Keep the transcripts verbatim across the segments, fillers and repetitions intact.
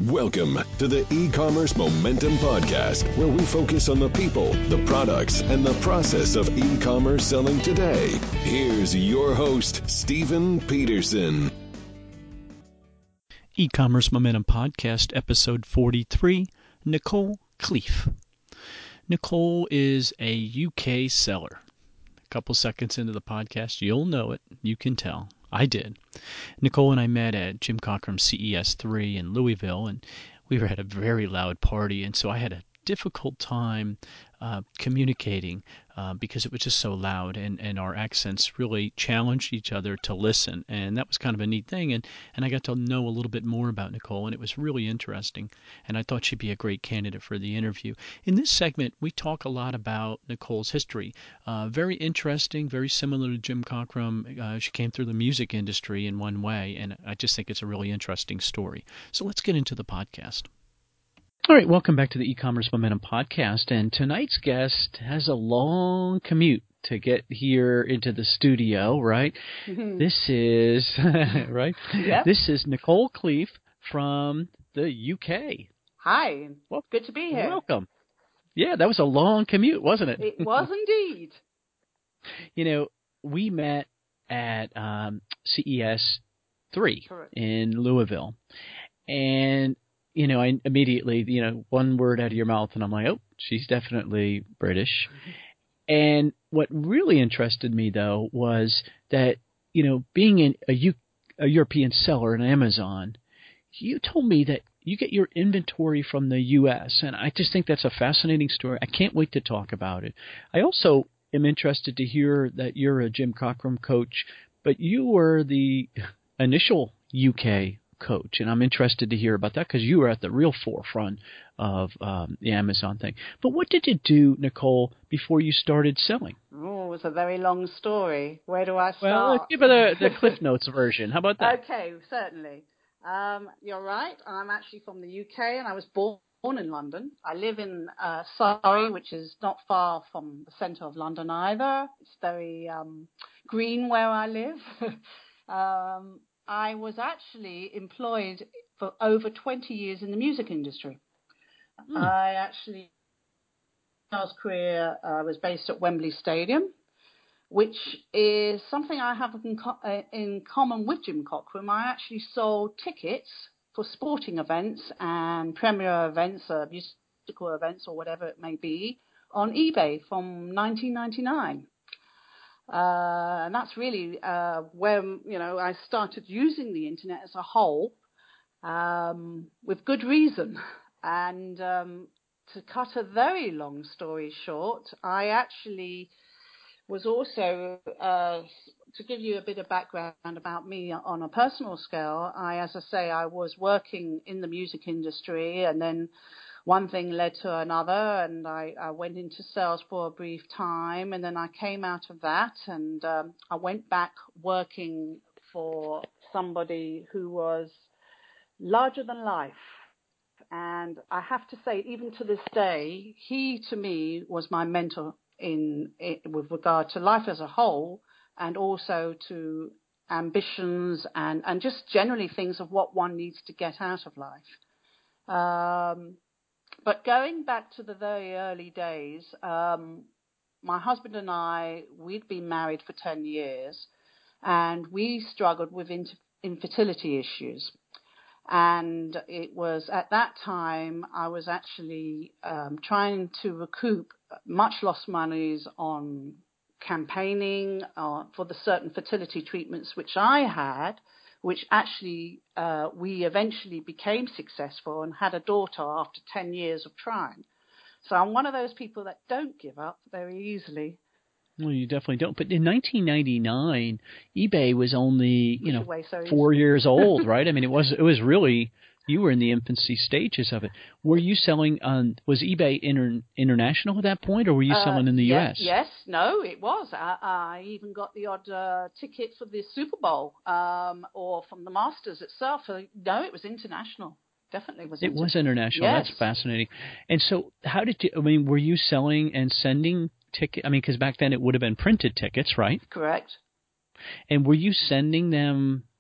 Welcome to the E-Commerce Momentum Podcast, where we focus on the people, the products, and the process of e-commerce selling today. Here's your host, Stephen Peterson. E-Commerce Momentum Podcast, episode forty-three, Nicole Cleef. Nicole is a U K seller. A couple seconds into the podcast, you'll know it. You can tell. I did. Nicole and I met at Jim Cockram's C E S three in Louisville, and we were at a very loud party, and so I had a difficult time uh, communicating uh, because it was just so loud, and, and our accents really challenged each other to listen, and that was kind of a neat thing, and, and I got to know a little bit more about Nicole, and it was really interesting, and I thought she'd be a great candidate for the interview. In this segment, we talk a lot about Nicole's history. Uh, very interesting, very similar to Jim Cockram. Uh, she came through the music industry in one way, and I just think it's a really interesting story. So let's get into the podcast. All right, welcome back to the E-Commerce Momentum Podcast, and tonight's guest has a long commute to get here into the studio, right? Mm-hmm. This is, right? Yep. This is Nicole Cleef from the U K. Hi, well, good to be here. Welcome. Yeah, that was a long commute, wasn't it? It was indeed. You know, we met at um, C E S three Correct. In Louisville, and you know, I immediately, you know, one word out of your mouth, and I'm like, oh, she's definitely British. And what really interested me, though, was that, you know, being in a, U- a European seller on Amazon, you told me that you get your inventory from the U S, and I just think that's a fascinating story. I can't wait to talk about it. I also am interested to hear that you're a Jim Cockram coach, but you were the initial U K coach, and I'm interested to hear about that because you were at the real forefront of um, the Amazon thing. But what did you do, Nicole, before you started selling? Oh, it's a very long story. Where do I start? Well, give it the, the Cliff Notes version. How about that? Okay, certainly. Um, you're right. I'm actually from the U K, and I was born in London. I live in uh, Surrey, which is not far from the centre of London either. It's very um, green where I live. um, I was actually employed for over twenty years in the music industry. Hmm. I actually, my career uh, was based at Wembley Stadium, which is something I have in, co- uh, in common with Jim Cockram. I actually sold tickets for sporting events and premier events, uh, musical events or whatever it may be, on eBay from nineteen ninety-nine. Uh, and that's really uh, where, you know, I started using the internet as a whole, um, with good reason. And um, to cut a very long story short, I actually was also, uh, to give you a bit of background about me on a personal scale, I, as I say, I was working in the music industry, and then one thing led to another, and I, I went into sales for a brief time, and then I came out of that, and um, I went back working for somebody who was larger than life. And I have to say, even to this day, he to me was my mentor in, in with regard to life as a whole, and also to ambitions and, and just generally things of what one needs to get out of life. Um, But going back to the very early days, um, my husband and I, we'd been married for ten years, and we struggled with inter- infertility issues. And it was at that time I was actually um, trying to recoup much lost monies on campaigning uh, for the certain fertility treatments which I had, which actually uh, we eventually became successful and had a daughter after ten years of trying. So I'm one of those people that don't give up very easily. Well, you definitely don't. But in nineteen ninety-nine, eBay was only, you know, so four years old, right? I mean, it was it was really, you were in the infancy stages of it. Were you selling on, was eBay inter, international at that point, or were you uh, selling in the yes, U S? Yes, no, it was. I, I even got the odd uh, ticket for the Super Bowl um, or from the Masters itself. So, no, it was international. Definitely was. It inter- was international. Yes. That's fascinating. And so how did you, I mean, were you selling and sending ticket? I mean, because back then it would have been printed tickets, right? Correct. And were you sending them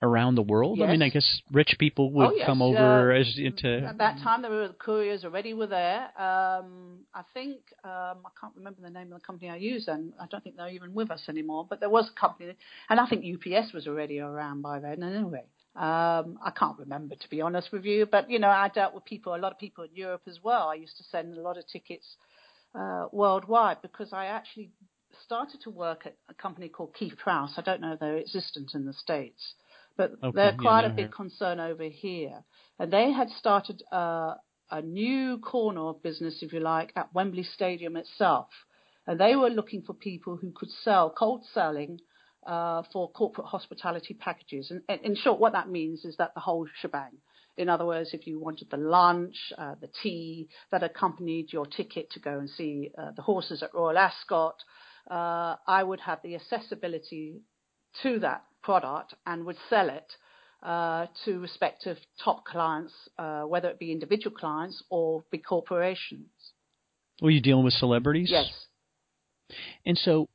around the world? Yes. I mean, I guess rich people would oh, yes. come over uh, as into... At that time, there were the couriers already were there. Um, I think, um, I can't remember the name of the company I used then. I don't think they're even with us anymore. But there was a company, and I think U P S was already around by then anyway. Um, I can't remember, to be honest with you. But, you know, I dealt with people, a lot of people in Europe as well. I used to send a lot of tickets uh, worldwide because I actually started to work at a company called Keith Prowse. I don't know if they're existent in the States, but okay, they're quite yeah, a big concern over here. And they had started uh, a new corner of business, if you like, at Wembley Stadium itself. And they were looking for people who could sell, cold selling, uh, for corporate hospitality packages. And, and in short, what that means is that the whole shebang. In other words, if you wanted the lunch, uh, the tea that accompanied your ticket to go and see uh, the horses at Royal Ascot, uh, I would have the accessibility to that product and would sell it uh, to respective top clients, uh, whether it be individual clients or big corporations. Were you dealing with celebrities? Yes. And so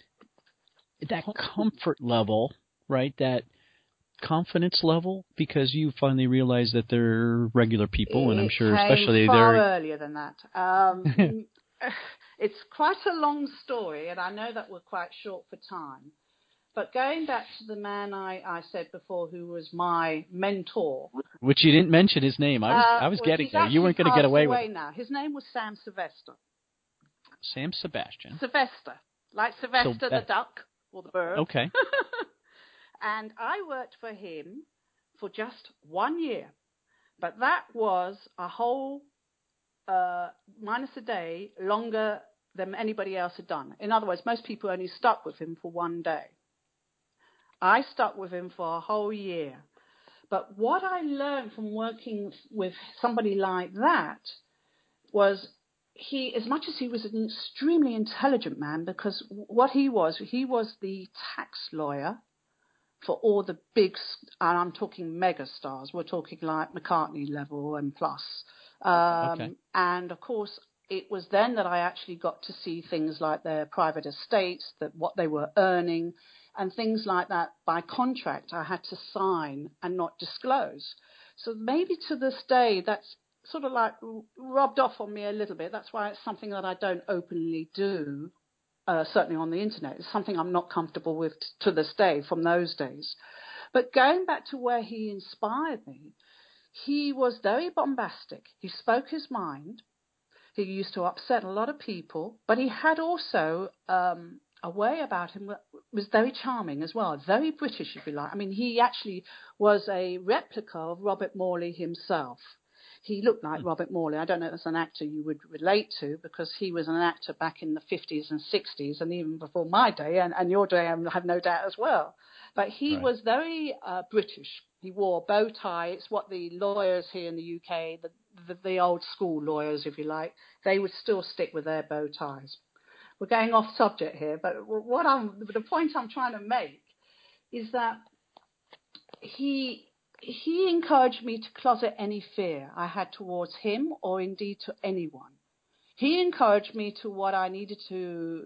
that comfort level, right, that confidence level, because you finally realized that they're regular people, and I'm sure it came especially far they're... earlier than that. Um, it's quite a long story, and I know that we're quite short for time. But going back to the man I, I said before who was my mentor. Which you didn't mention his name. I was uh, I was well, getting there. You weren't going to get away with it. now. His name was Sam Sylvester. Sam Sebastian. Sylvester. Like Sylvester So, uh, the duck or the bird. Okay. And I worked for him for just one year. But that was a whole, uh, minus a day, longer than anybody else had done. In other words, most people only stuck with him for one day. I stuck with him for a whole year. But what I learned from working with somebody like that was he, as much as he was an extremely intelligent man, because what he was, he was the tax lawyer for all the big, and I'm talking mega stars. We're talking like McCartney level and plus. Um, okay. And of course, it was then that I actually got to see things like their private estates, that what they were earning, and things like that by contract I had to sign and not disclose. So maybe to this day, that's sort of like rubbed off on me a little bit. That's why it's something that I don't openly do. Uh, certainly on the internet. It's something I'm not comfortable with t- to this day from those days. But going back to where he inspired me, he was very bombastic. He spoke his mind. He used to upset a lot of people, but he had also um, a way about him that was very charming as well, very British, if you like. I mean, he actually was a replica of Robert Morley himself. He looked like Robert Morley. I don't know if that's an actor you would relate to, because he was an actor back in the fifties and sixties and even before my day and, and your day, I have no doubt as well. But he Right. was very uh, British. He wore a bow tie. It's what the lawyers here in the U K, the, the, the old school lawyers, if you like, they would still stick with their bow ties. We're going off subject here, but what I'm, the point I'm trying to make is that he... He encouraged me to closet any fear I had towards him or indeed to anyone. He encouraged me to what I needed to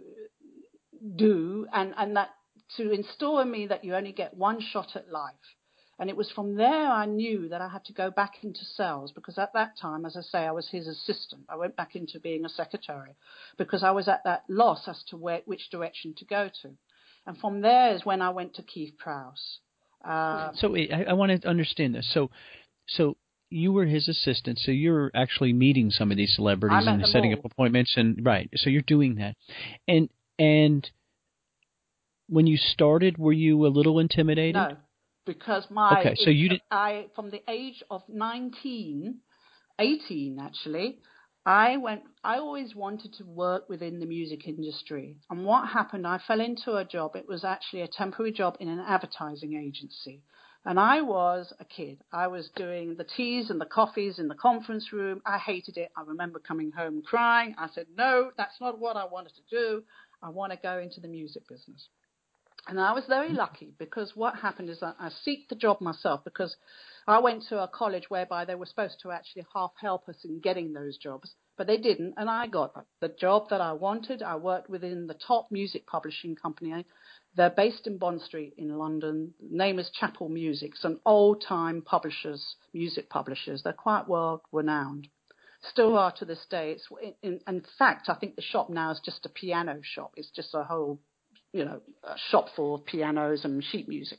do and, and that to instill in me that you only get one shot at life. And it was from there I knew that I had to go back into sales, because at that time, as I say, I was his assistant. I went back into being a secretary because I was at that loss as to where, which direction to go to. And from there is when I went to Keith Prowse. Um, so I, I want to understand this. So, so you were his assistant. So you're actually meeting some of these celebrities and setting all. up appointments, and right. So you're doing that, and and when you started, were you a little intimidated? No, because my okay. So you did. I from the age of nineteen, eighteen actually. I went. I always wanted to work within the music industry, and what happened? I fell into a job. It was actually a temporary job in an advertising agency, and I was a kid. I was doing the teas and the coffees in the conference room. I hated it. I remember coming home crying. I said, "No, that's not what I wanted to do. I want to go into the music business." And I was very lucky because what happened is that I seeked the job myself because I went to a college whereby they were supposed to actually half help us in getting those jobs, but they didn't. And I got the job that I wanted. I worked within the top music publishing company. They're based in Bond Street in London. The name is Chapel Music. It's an old-time publishers, music publishers. They're quite world-renowned. Still are to this day. It's, in, in fact, I think the shop now is just a piano shop. It's just a whole you know, a shop for pianos and sheet music.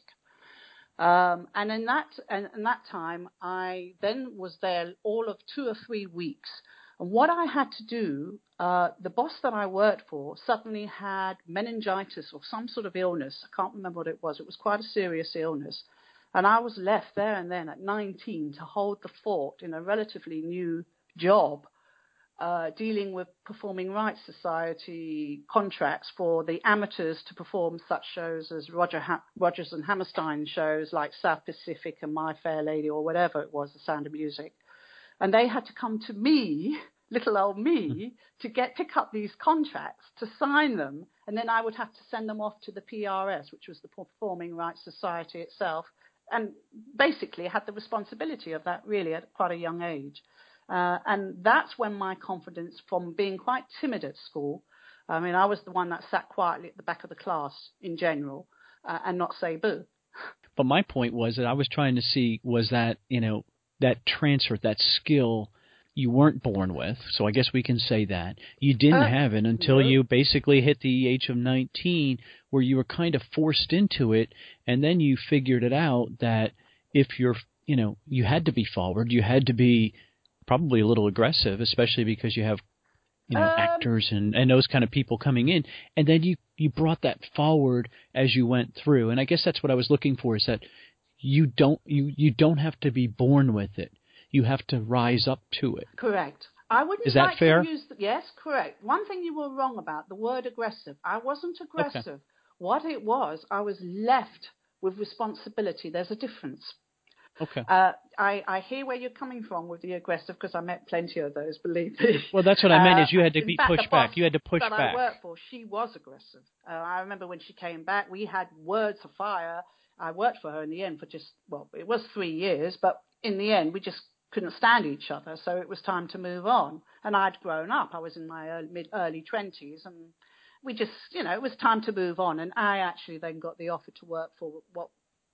Um, and in that and in that time, I then was there all of two or three weeks. And what I had to do, uh, the boss that I worked for suddenly had meningitis or some sort of illness. I can't remember what it was. It was quite a serious illness. And I was left there and then at nineteen to hold the fort in a relatively new job. Uh, dealing with Performing Rights Society contracts for the amateurs to perform such shows as Roger ha- Rodgers and Hammerstein shows like South Pacific and My Fair Lady or whatever it was, The Sound of Music. And they had to come to me, little old me, to get pick up these contracts, to sign them, and then I would have to send them off to the P R S, which was the Performing Rights Society itself, and basically had the responsibility of that really at quite a young age. Uh, and that's when my confidence, from being quite timid at school, I mean, I was the one that sat quietly at the back of the class in general uh, and not say boo. But my point was that I was trying to see was that, you know, that transfer, that skill you weren't born with. So I guess we can say that. You didn't uh, have it until no. you basically hit the age of nineteen where you were kind of forced into it. And then you figured it out that if you're, you know, you had to be forward, you had to be probably a little aggressive, especially because you have, you know, um, actors and, and those kind of people coming in. And then you, you brought that forward as you went through. And I guess that's what I was looking for, is that you don't you, you don't have to be born with it. You have to rise up to it. Correct. I wouldn't is that like fair? to use the, yes, correct. One thing you were wrong about, the word aggressive. I wasn't aggressive. Okay. What it was, I was left with responsibility. There's a difference. Okay. Uh, I, I hear where you're coming from with the aggressive, because I met plenty of those, believe me. Well, that's what I meant, is you had to uh, be fact, pushed back. You had to push that back. I worked for, she was aggressive. Uh, I remember when she came back, we had words of fire. I worked for her in the end for just, well, it was three years, but in the end, we just couldn't stand each other, so it was time to move on. And I'd grown up. I was in my early, mid, early twenties, and we just, you know, it was time to move on. And I actually then got the offer to work for what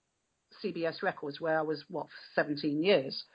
C B S Records, where I was, what, seventeen years,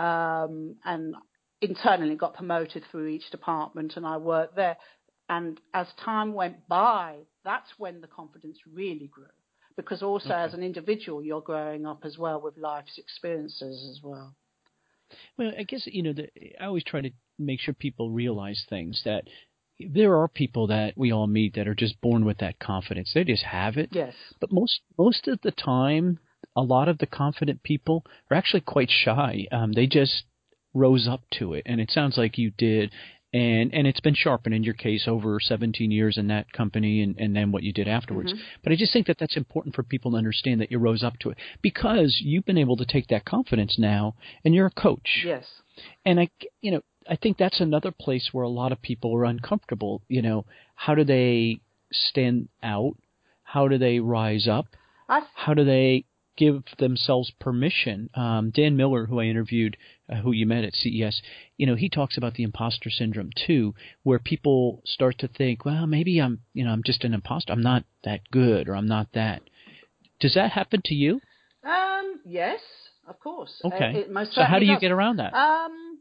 um, and internally got promoted through each department, and I worked there. And as time went by, that's when the confidence really grew, because also okay. as an individual, you're growing up as well with life's experiences as well. Well, I guess, you know, the, I always try to make sure people realize things, that there are people that we all meet that are just born with that confidence. They just have it. Yes. But most most of the time, a lot of the confident people are actually quite shy. Um, they just rose up to it, and it sounds like you did. And and it's been sharpened in your case over seventeen years in that company, and, and then what you did afterwards. Mm-hmm. But I just think that that's important for people to understand, that you rose up to it, because you've been able to take that confidence now, and you're a coach. Yes. And I, you know, I think that's another place where a lot of people are uncomfortable. You know, how do they stand out? How do they rise up? I... How do they give themselves permission? Um, Dan Miller, who I interviewed, uh, who you met at C E S, you know, he talks about the imposter syndrome too, where people start to think, well, maybe I'm, you know, I'm just an imposter. I'm not that good, or I'm not that. Does that happen to you? Um, yes, of course. Okay. It, it most so how do you does. get around that? Um,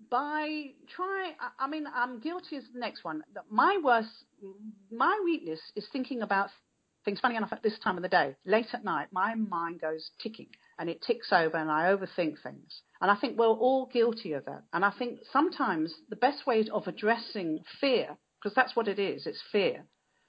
by trying, I mean, I'm guilty as the next one. My worst, my weakness is thinking about things. Funny enough, at this time of the day, late at night, my mind goes ticking, and it ticks over, and I overthink things. And I think we're all guilty of that. And I think sometimes the best way of addressing fear, because that's what it is, it's fear.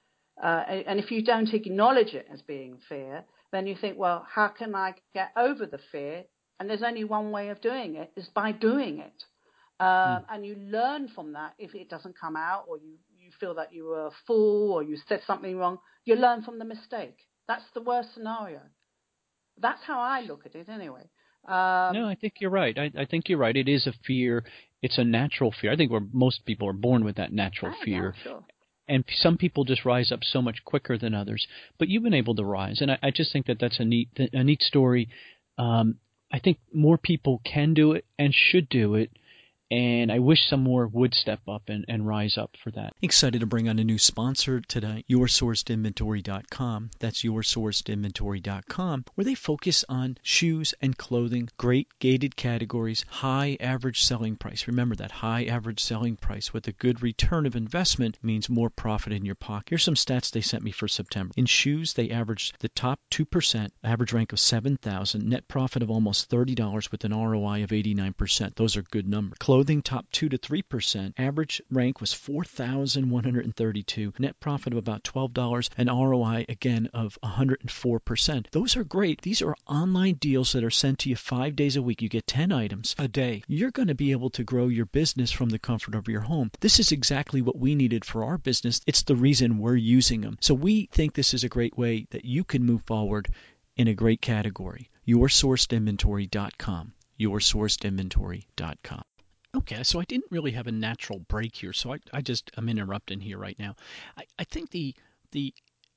Uh, and if you don't acknowledge it as being fear, then you think, well, how can I get over the fear? And there's only one way of doing it, is by doing it. Um, mm. And you learn from that. If it doesn't come out, or you, you feel that you were a fool, or you said something wrong, you learn from the mistake. That's the worst scenario. That's how I look at it anyway. Um, no, I think you're right. I, I think you're right. It is a fear. It's a natural fear. I think we're, most people are born with that natural I fear. know, sure. and some people just rise up so much quicker than others. But you've been able to rise, and I, I just think that that's a neat a neat story. Um, I think more people can do it and should do it. And I wish some more would step up and, and rise up for that. Excited to bring on a new sponsor today, your sourced inventory dot com. That's your sourced inventory dot com, where they focus on shoes and clothing, great gated categories, high average selling price. Remember that high average selling price with a good return of investment means more profit in your pocket. Here's some stats they sent me for September. In shoes, they averaged the top two percent, average rank of seven thousand, net profit of almost thirty dollars with an R O I of eighty-nine percent. Those are good numbers. Clothing top two to three percent. Average rank was four thousand one hundred thirty-two. Net profit of about twelve dollars. An R O I, again, of one hundred four percent. Those are great. These are online deals that are sent to you five days a week. You get ten items a day. You're going to be able to grow your business from the comfort of your home. This is exactly what we needed for our business. It's the reason we're using them. So we think this is a great way that you can move forward in a great category. your sourced inventory dot com. your sourced inventory dot com. Okay, so I didn't really have a natural break here, so I, I just I'm interrupting here right now. I, I think the the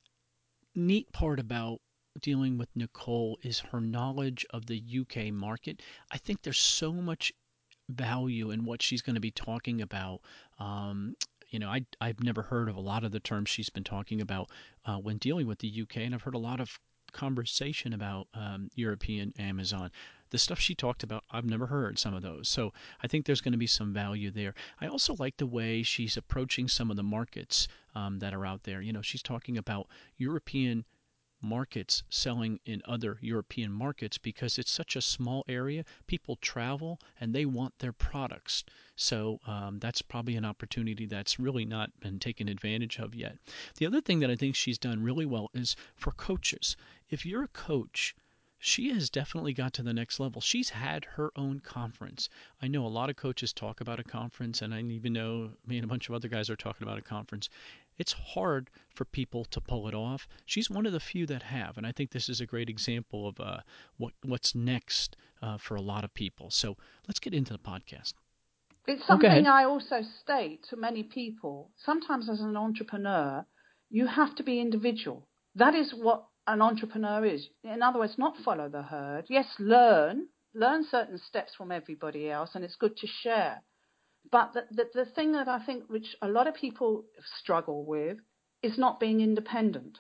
neat part about dealing with Nicole is her knowledge of the U K market. I think there's so much value in what she's going to be talking about. Um, you know, I I've never heard of a lot of the terms she's been talking about uh, when dealing with the U K, and I've heard a lot of conversation about um, European Amazon. The stuff she talked about, I've never heard some of those. So I think there's going to be some value there. I also like the way she's approaching some of the markets um, that are out there. You know, she's talking about European markets selling in other European markets because it's such a small area. People travel and they want their products. So um, that's probably an opportunity that's really not been taken advantage of yet. The other thing that I think she's done really well is for coaches. If you're a coach, she has definitely got to the next level. She's had her own conference. I know a lot of coaches talk about a conference, and I even know me and a bunch of other guys are talking about a conference. It's hard for people to pull it off. She's one of the few that have, and I think this is a great example of uh, what what's next uh, for a lot of people. So let's get into the podcast. It's something I also state to many people. Sometimes as an entrepreneur, you have to be individual. That is what an entrepreneur is. In other words, not follow the herd. Yes, learn, learn certain steps from everybody else, and it's good to share. But the, the, the thing that I think which a lot of people struggle with is not being independent.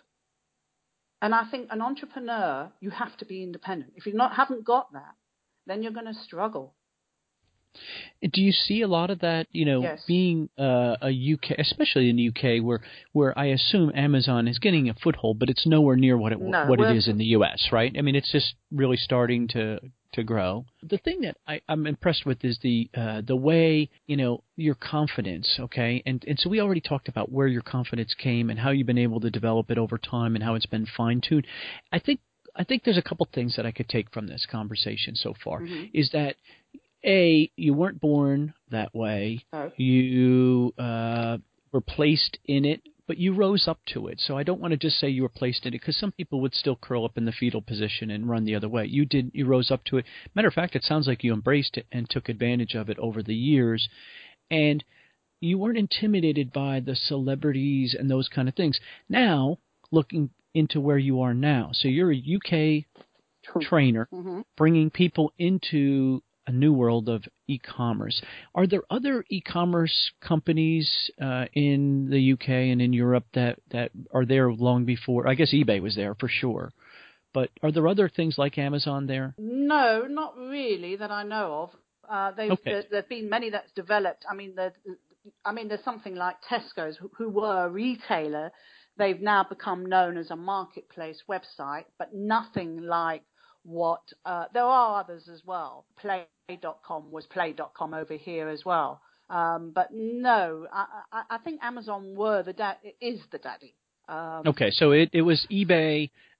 And I think an entrepreneur, you have to be independent. If you not haven't got that, then you're going to struggle. Do you see a lot of that, you know, yes. being uh, a U K, especially in the U K, where where I assume Amazon is getting a foothold, but it's nowhere near what it no, what it is in the U S, right? I mean, it's just really starting to to grow. The thing that I, I'm impressed with is the uh, the way, you know, your confidence, okay? And and so we already talked about where your confidence came and how you've been able to develop it over time and how it's been fine-tuned. I think I think there's a couple things that I could take from this conversation so far, mm-hmm. is that A, you weren't born that way. Oh. You uh, were placed in it, but you rose up to it. So I don't want to just say you were placed in it, because some people would still curl up in the fetal position and run the other way. You did. You rose up to it. Matter of fact, it sounds like you embraced it and took advantage of it over the years. And you weren't intimidated by the celebrities and those kind of things. Now, looking into where you are now. So you're a U K trainer, mm-hmm. bringing people into a new world of e-commerce. Are there other e-commerce companies uh, in the U K and in Europe that, that are there long before? I guess eBay was there for sure. But are there other things like Amazon there? No, not really that I know of. Uh, okay. There have been many that's developed. I mean, I mean, there's something like Tesco's, who, who were a retailer. They've now become known as a marketplace website, but nothing like what uh, there are others as well. Play dot com was Play dot com over here as well. Um, but no, I, I, I think Amazon were the da- is the daddy. Um, okay, so it, it was eBay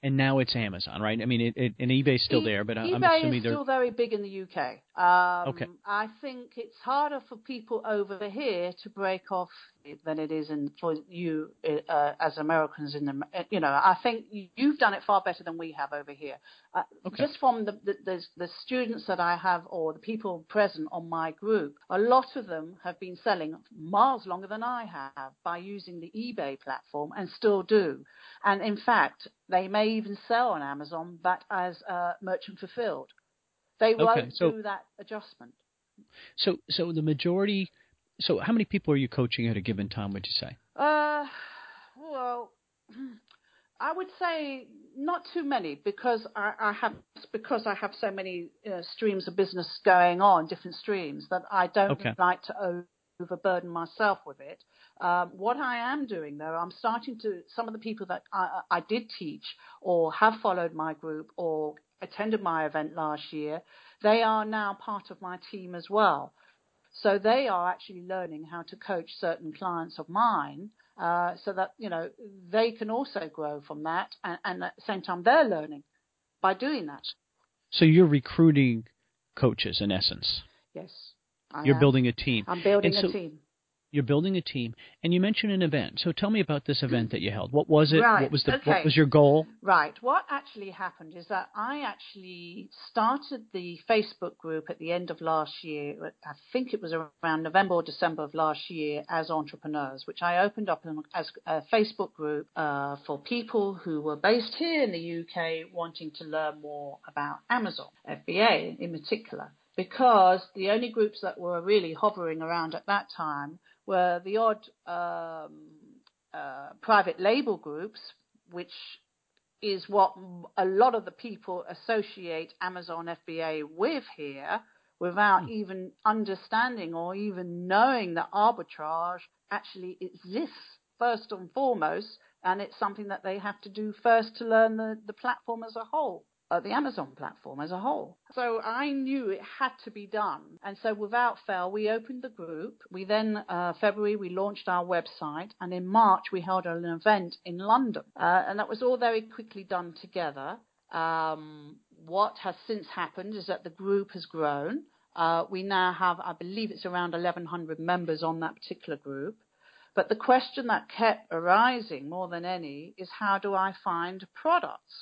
and now it's Amazon, right? I mean, it, it, and eBay's still e- there, but eBay I'm assuming is they're still very big in the U K. Um, okay. I think it's harder for people over here to break off than it is in for you uh, as Americans. In the, you know, I think you've done it far better than we have over here. Uh, Okay. Just from the, the, the the students that I have, or the people present on my group, a lot of them have been selling miles longer than I have by using the eBay platform, and still do. And in fact, they may even sell on Amazon, but as uh, merchant fulfilled. They Okay, won't so do that adjustment. so so the majority. So how many people are you coaching at a given time? Would you say? Uh, well, I would say not too many, because I, I have because I have so many uh, streams of business going on, different streams, that I don't Okay. like to overburden myself with it. Um, what I am doing, though, I'm starting to, some of the people that I, I did teach or have followed my group or attended my event last year, they are now part of my team as well. So they are actually learning how to coach certain clients of mine, uh, so that, you know, they can also grow from that. And, and at the same time, they're learning by doing that. So you're recruiting coaches in essence. Yes, I You're am. building a team. I'm building and so a team. You're building a team, and you mentioned an event. So tell me about this event that you held. What was it? Right. What was the Okay. what was your goal? Right. What actually happened is that I actually started the Facebook group at the end of last year. I think it was around November or December of last year, as entrepreneurs, which I opened up as a Facebook group uh, for people who were based here in the U K wanting to learn more about Amazon, F B A in particular, because the only groups that were really hovering around at that time were the odd um, uh, private label groups, which is what a lot of the people associate Amazon F B A with here, without Hmm. even understanding or even knowing that arbitrage actually exists first and foremost, and it's something that they have to do first to learn the, the platform as a whole. Uh, the Amazon platform as a whole. So I knew it had to be done. And so without fail, we opened the group. We then, uh, February, we launched our website. And in March, we held an event in London. Uh, and that was all very quickly done together. Um, what has since happened is that the group has grown. Uh, we now have, I believe it's around eleven hundred members on that particular group. But the question that kept arising more than any is, how do I find products?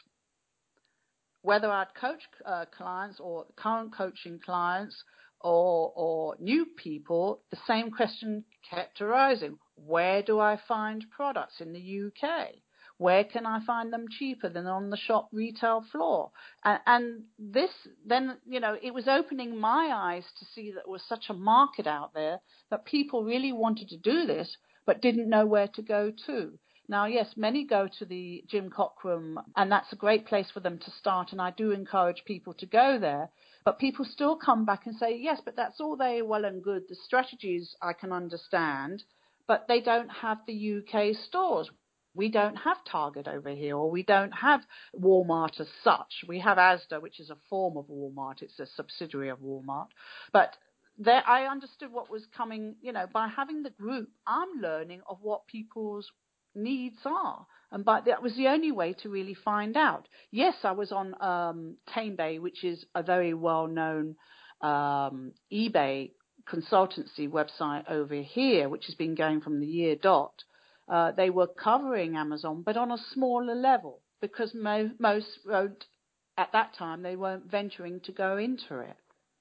Whether I'd coach uh, clients or current coaching clients or, or new people, the same question kept arising. Where do I find products in the U K? Where can I find them cheaper than on the shop retail floor? And, and this then, you know, it was opening my eyes to see that there was such a market out there, that people really wanted to do this but didn't know where to go to. Now, yes, many go to the Jim Cockrum, and that's a great place for them to start, and I do encourage people to go there. But people still come back and say, yes, but that's all very well and good. The strategies I can understand, but they don't have the U K stores. We don't have Target over here, or we don't have Walmart as such. We have Asda, which is a form of Walmart. It's a subsidiary of Walmart. But there, I understood what was coming, you know, by having the group, I'm learning of what people's needs are, and but that was the only way to really find out. Yes, I was on um, TameBay, which is a very well-known um, eBay consultancy website over here, which has been going from the year dot. Uh, they were covering Amazon, but on a smaller level, because mo- most won't, at that time, they weren't venturing to go into it.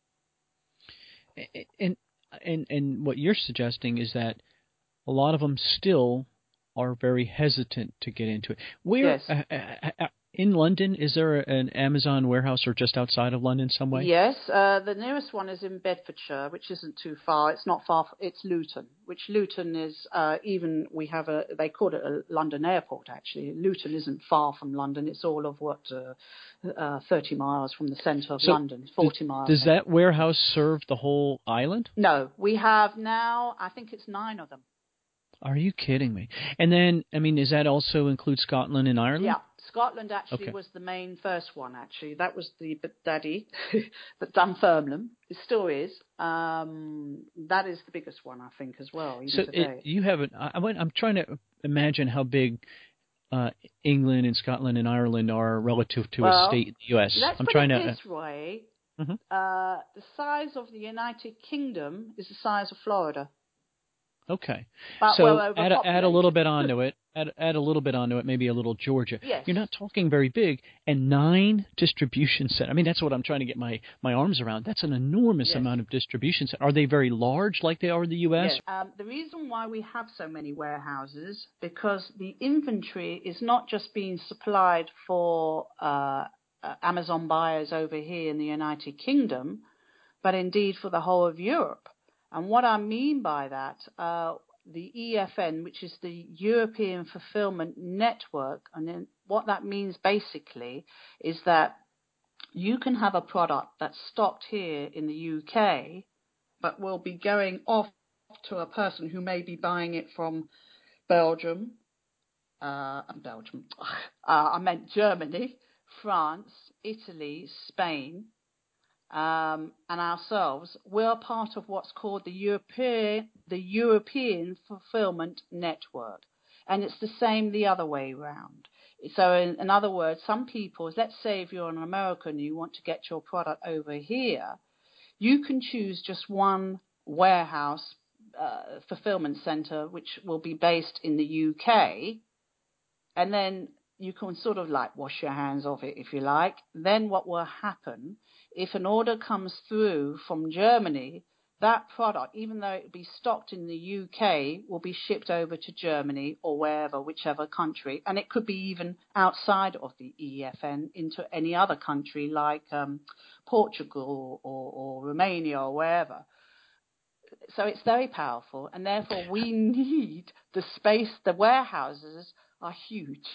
And and and what you're suggesting is that a lot of them still are very hesitant to get into it. Where Yes. uh, uh, uh, in London, is there an Amazon warehouse or just outside of London some way? Yes, uh, the nearest one is in Bedfordshire, which isn't too far. It's not far. It's Luton, which Luton is uh, even. We have a. They call it a London airport. Actually, Luton isn't far from London. It's all of what uh, uh, thirty miles from the centre of So London. Forty does, miles. Does that warehouse serve the whole island? No, we have now. I think it's nine of them. Are you kidding me? And then, I mean, does that also include Scotland and Ireland? Yeah, Scotland actually Okay. was the main first one, actually. That was the daddy, but Dunfermline. It still is. Um, that is the biggest one, I think, as well, even So today. it, you haven't, I, I'm trying to imagine how big uh, England and Scotland and Ireland are relative to well, a state in the U S? Let's I'm put trying it to. this way. Uh, mm-hmm. uh, the size of the United Kingdom is the size of Florida. Okay, But so well add a, add a little overpopulated. bit onto it. Add, add a little bit onto it, maybe a little Georgia. Yes. You're not talking very big, and nine distribution centers. I mean, that's what I'm trying to get my, my arms around. That's an enormous Yes. amount of distribution centers. Are they very large, like they are in the U S? Yes. Um, the reason why we have so many warehouses because the inventory is not just being supplied for uh, uh, Amazon buyers over here in the United Kingdom, but indeed for the whole of Europe. And what I mean by that, uh, the E F N, which is the European Fulfillment Network, and then what that means basically is that you can have a product that's stocked here in the U K, but will be going off to a person who may be buying it from Belgium, uh, Belgium, uh, I meant Germany, France, Italy, Spain, Um, and ourselves, we're part of what's called the European, the European Fulfillment Network. And it's the same the other way around. So in, in other words, some people, let's say if you're an American and you want to get your product over here, you can choose just one warehouse uh, fulfillment center, which will be based in the U K. And then you can sort of like wash your hands of it if you like. Then what will happen, if an order comes through from Germany, that product, even though it will be stocked in the U K, will be shipped over to Germany or wherever, whichever country. And it could be even outside of the E F N into any other country like um, Portugal or, or Romania or wherever. So it's very powerful, and therefore we need the space. The warehouses are huge.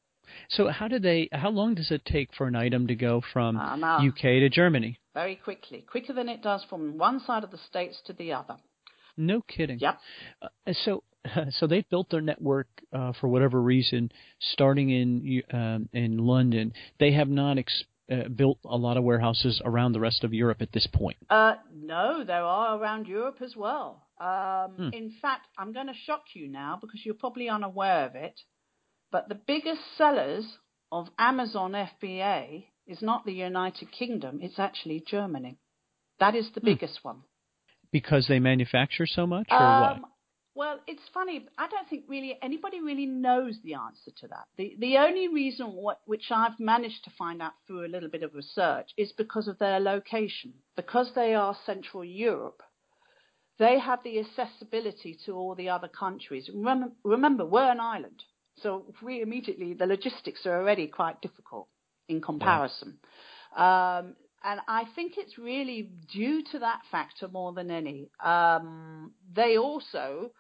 So how do they? How long does it take for an item to go from uh, now, U K to Germany? Very quickly, quicker than it does from one side of the States to the other. No kidding. Yep. Uh, so, so they built their network uh, for whatever reason, starting in um, in London. They have not ex- uh, built a lot of warehouses around the rest of Europe at this point. Uh, no, there are around Europe as well. Um, Hmm. In fact, I'm going to shock you now because you're probably unaware of it, but the biggest sellers of Amazon F B A is not the United Kingdom, it's actually Germany. That is the Hmm. biggest one. Because they manufacture so much, or Um, what? Well, it's funny. I don't think really anybody really knows the answer to that. The the only reason what, which I've managed to find out through a little bit of research is because of their location. Because they are Central Europe, they have the accessibility to all the other countries. Remember, remember we're an island, so we immediately the logistics are already quite difficult in comparison. Yeah. Um, And I think it's really due to that factor more than any. Um, they also,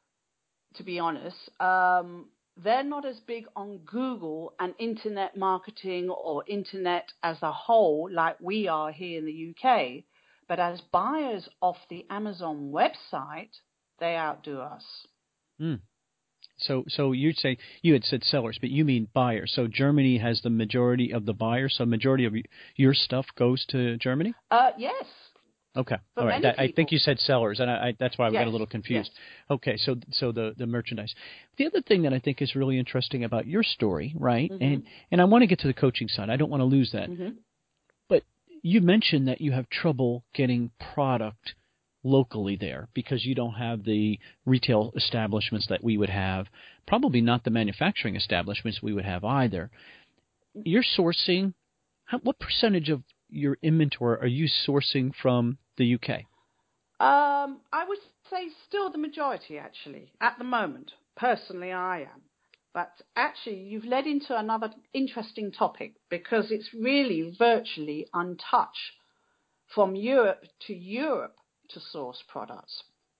to be honest, um, they're not as big on Google and internet marketing or internet as a whole like we are here in the U K. But as buyers of the Amazon website, they outdo us. Hmm. So, so you'd say you had said sellers, but you mean buyers. So Germany has the majority of the buyers. So majority of your stuff goes to Germany. Uh, yes. Okay, For all right. That, I think you said sellers, and I, I, that's why we yes. got a little confused. Yes. Okay, so so the, the merchandise. The other thing that I think is really interesting about your story, right? Mm-hmm. And and I want to get to the coaching side. I don't want to lose that. Mm-hmm. But you mentioned that you have trouble getting product locally there because you don't have the retail establishments that we would have, probably not the manufacturing establishments we would have either. You're sourcing, how, what percentage of your inventory are you sourcing from the U K? Um, I would say still the majority, actually, at the moment. Personally, I am. But actually, you've led into another interesting topic because it's really virtually untouched from Europe to Europe to source products.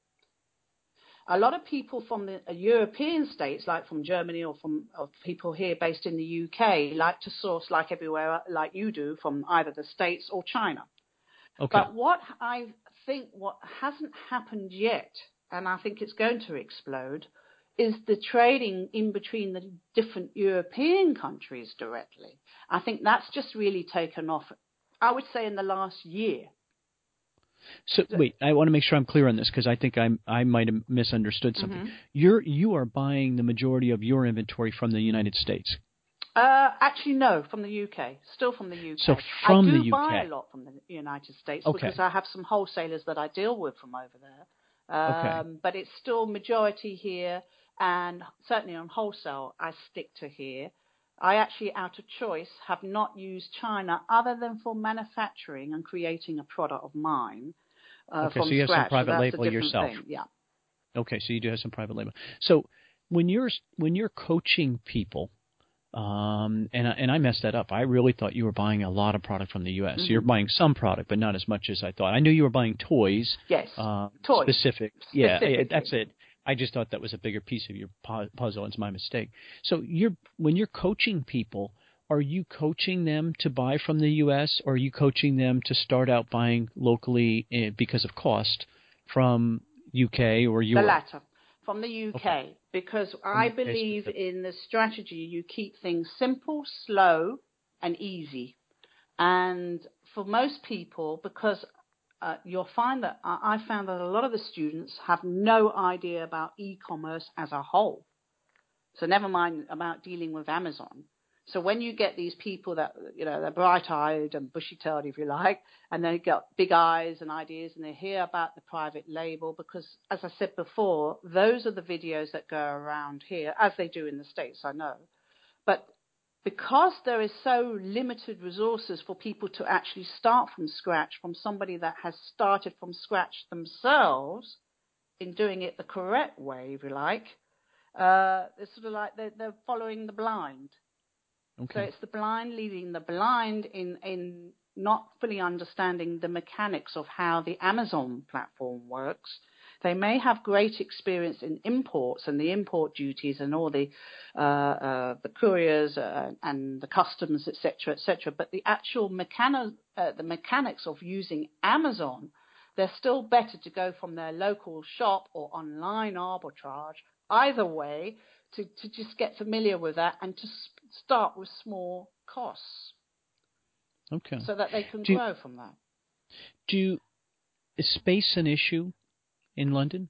A lot of people from the European states, like from Germany or from or people here based in the U K, like to source like everywhere, like you do, from either the States or China. Okay. But what I think what hasn't happened yet, and I think it's going to explode, is the trading in between the different European countries directly. I think that's just really taken off, I would say, in the last year. So wait, I want to make sure I'm clear on this because I think I I might have misunderstood something. Mm-hmm. You're you are buying the majority of your inventory from the United States. Uh, actually, no, from the U K. Still from the U K. So from I do the U K. buy a lot from the United States Okay. because I have some wholesalers that I deal with from over there. Um, okay. But it's still majority here, and certainly on wholesale, I stick to here. I actually, out of choice, have not used China other than for manufacturing and creating a product of mine uh, Okay, from so you have scratch. some private so that's label a different yourself. thing. Yeah. Okay, so you do have some private label. So when you're when you're coaching people, um, and I, and I messed that up. I really thought you were buying a lot of product from the U S. Mm-hmm. You're buying some product, but not as much as I thought. I knew you were buying toys. Yes. Uh, toys. Specific. Yeah, that's it. I just thought that was a bigger piece of your puzzle. It's my mistake. So you're when you're coaching people, are you coaching them to buy from the U S, or are you coaching them to start out buying locally because of cost from U K or Europe? The latter, from the U K, okay. because I believe in the strategy you keep things simple, slow, and easy. And for most people, because uh, you'll find that I found that a lot of the students have no idea about e-commerce as a whole. So never mind about dealing with Amazon. So when you get these people that, you know, they're bright-eyed and bushy-tailed, if you like, and they got big eyes and ideas, and they hear about the private label, because, as I said before, those are the videos that go around here, as they do in the States, I know. But because there is so limited resources for people to actually start from scratch, from somebody that has started from scratch themselves in doing it the correct way, if you like, uh, it's sort of like they're, they're following the blind. Okay. So it's the blind leading the blind in, in not fully understanding the mechanics of how the Amazon platform works. They may have great experience in imports and the import duties and all the uh, uh, the couriers uh, and the customs, et cetera, et cetera. But the actual mechani- uh, the mechanics of using Amazon, they're still better to go from their local shop or online arbitrage. Either way, to, to just get familiar with that and to sp- start with small costs. Okay. So that they can do grow you, from that. Do you, is space an issue in London?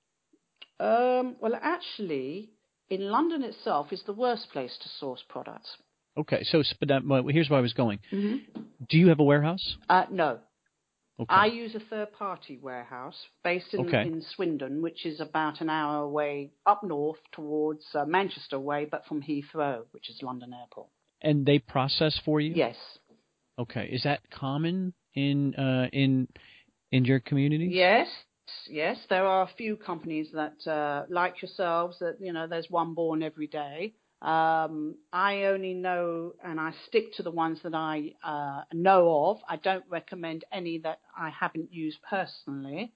Um, well, actually, in London itself is the worst place to source products. Okay, so but that, well, here's where I was going. Mm-hmm. Do you have a warehouse? Uh, no. Okay. I use a third-party warehouse based in, okay. in Swindon, which is about an hour away up north towards uh, Manchester way, but from Heathrow, which is London Airport. And they process for you? Yes. Okay. Is that common in uh, in in your community? Yes. Yes, there are a few companies that, uh, like yourselves, that, you know, there's one born every day. Um, I only know, and I stick to the ones that I uh, know of. I don't recommend any that I haven't used personally.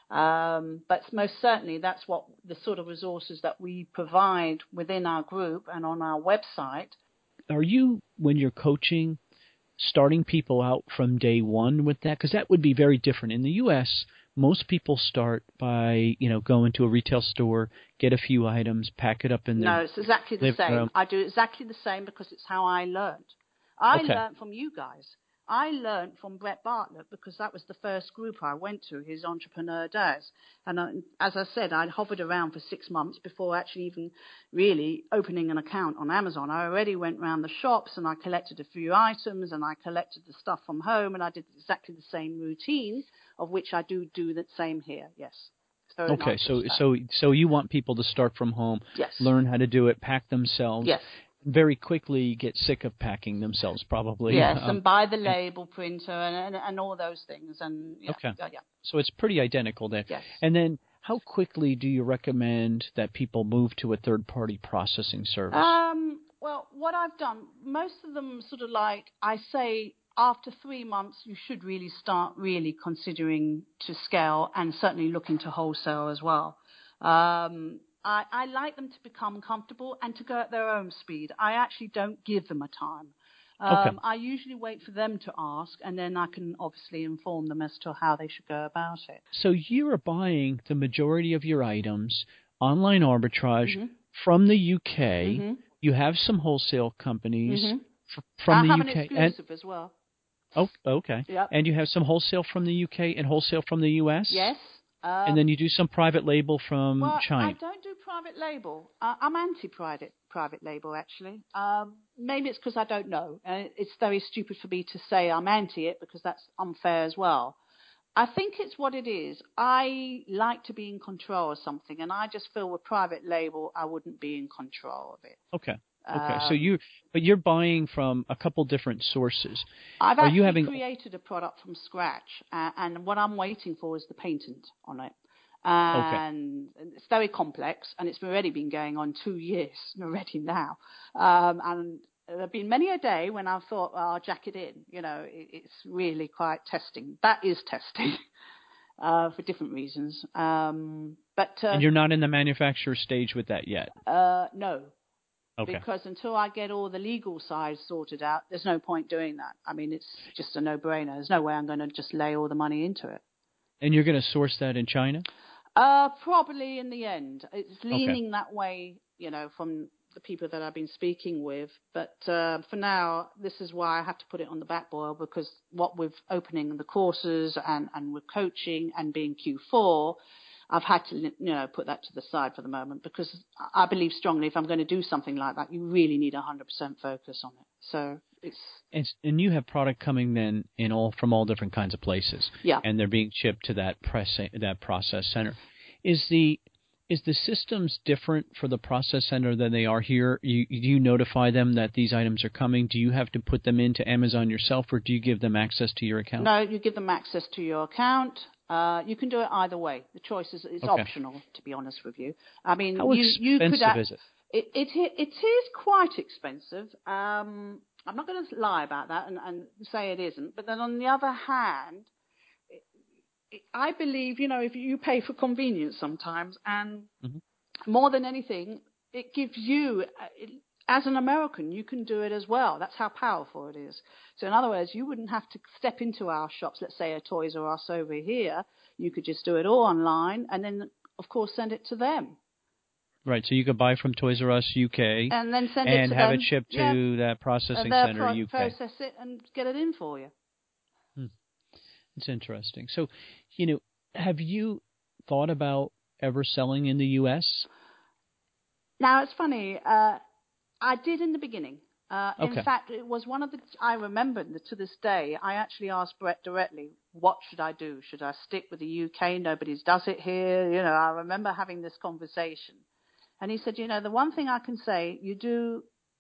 Um, but most certainly that's what the sort of resources that we provide within our group and on our website. Are you, when you're coaching, starting people out from day one with that? Because that would be very different. In the U S, most people start by, you know, going to a retail store, get a few items, pack it up in their... No, it's exactly the same. Room. I do exactly the same because it's how I learned. I okay. learned from you guys. I learned from Brett Bartlett because that was the first group I went to, his Entrepreneur Days. And I, as I said, I hovered around for six months before actually even really opening an account on Amazon. I already went around the shops and I collected a few items and I collected the stuff from home, and I did exactly the same routine, of which I do do the same here, yes. Okay, so so so you want people to start from home, yes. learn how to do it, pack themselves. Yes. Very quickly get sick of packing themselves, probably. Yes, um, and buy the label printer and, and, and all those things. And yeah, okay. yeah, yeah. So it's pretty identical there. Yes. And then how quickly do you recommend that people move to a third-party processing service? Um, well, what I've done, most of them sort of like, I say after three months, you should really start really considering to scale and certainly look into wholesale as well. Um, I, I like them to become comfortable and to go at their own speed. I actually don't give them a time. Um, okay. I usually wait for them to ask, and then I can obviously inform them as to how they should go about it. So you are buying the majority of your items, online arbitrage, mm-hmm. from the U K. Mm-hmm. You have some wholesale companies mm-hmm. f- from I the have U K. an exclusive and, as well. Oh, okay. Yep. And you have some wholesale from the U K and wholesale from the U S? Yes. Um, and then you do some private label from well, China? I don't do private label. Uh, I'm anti-private private label, actually. Um, maybe it's because I don't know. And it's very stupid for me to say I'm anti it because that's unfair as well. I think it's what it is. I like to be in control of something, and I just feel with private label, I wouldn't be in control of it. Okay. Okay. Um, so you, but you're buying from a couple different sources. I've Are actually you having created a product from scratch, uh, and what I'm waiting for is the patent on it. Okay. And it's very complex, and it's already been going on two years already now. Um, and there have been many a day when I've thought, well, I'll jack it in. You know, it, it's really quite testing. That is testing uh, for different reasons. Um, but uh, And you're not in the manufacturer stage with that yet? uh, no. Okay. Because until I get all the legal side sorted out, there's no point doing that. I mean, it's just a no-brainer. There's no way I'm going to just lay all the money into it. And you're going to source that in China? Uh, probably in the end. It's leaning Okay. that way, you know, from the people that I've been speaking with. But uh, for now, this is why I have to put it on the back boil, because what with opening the courses and, and with coaching and being Q four, I've had to, you know, put that to the side for the moment, because I believe strongly if I'm going to do something like that, you really need one hundred percent focus on it. So it's... And, and you have product coming then in all from all different kinds of places. Yeah. And they're being shipped to that press that process center. Is the is the systems different for the process center than they are here? You, do you notify them that these items are coming? Do you have to put them into Amazon yourself, or do you give them access to your account? No, you give them access to your account. Uh, you can do it either way. The choice is it's Okay. optional, to be honest with you. I mean, How you, you expensive could act, is it? It, it, it is quite expensive. Um, I'm not going to lie about that and, and say it isn't. But then on the other hand, it, it, I believe, you know, if you pay for convenience sometimes, and Mm-hmm. more than anything, it gives you, it, as an American, you can do it as well. That's how powerful it is. So in other words, you wouldn't have to step into our shops, let's say a Toys R Us over here. You could just do it all online and then, of course, send it to them. Right, so you could buy from Toys R Us U K and then send and it to have them. it shipped yeah. to that processing and they'll center pro- U K. process it and get it in for you. Hmm. It's interesting. So, you know, have you thought about ever selling in the U S? Now, it's funny. Uh, I did in the beginning. Uh, Okay. In fact, it was one of the, I remember to this day, I actually asked Brett directly, what should I do? Should I stick with the U K? Nobody does it here. You know, I remember having this conversation. And he said, you know, the one thing I can say, you do,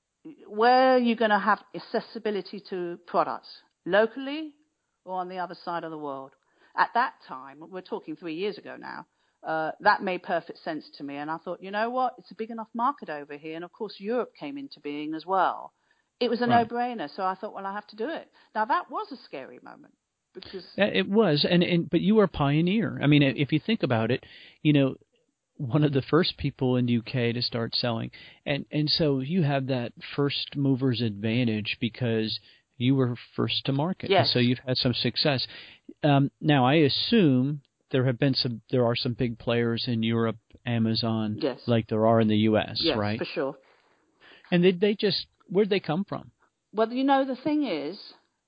where you're going to have accessibility to products, locally or on the other side of the world. At that time, we're talking three years ago now, uh, that made perfect sense to me. And I thought, you know what, it's a big enough market over here. And, of course, Europe came into being as well. It was a Right. no-brainer. So I thought, well, I have to do it. Now, that was a scary moment. Because It was, and, and but you were a pioneer. I mean, if you think about it, you know, one of the first people in the U K to start selling. And and so you have that first mover's advantage because you were first to market. Yes. And so you've had some success. Um, now, I assume there have been some, there are some big players in Europe, Amazon, yes. like there are in the U S, yes, right? for sure. And they, they just, where'd they come from? Well, you know, the thing is,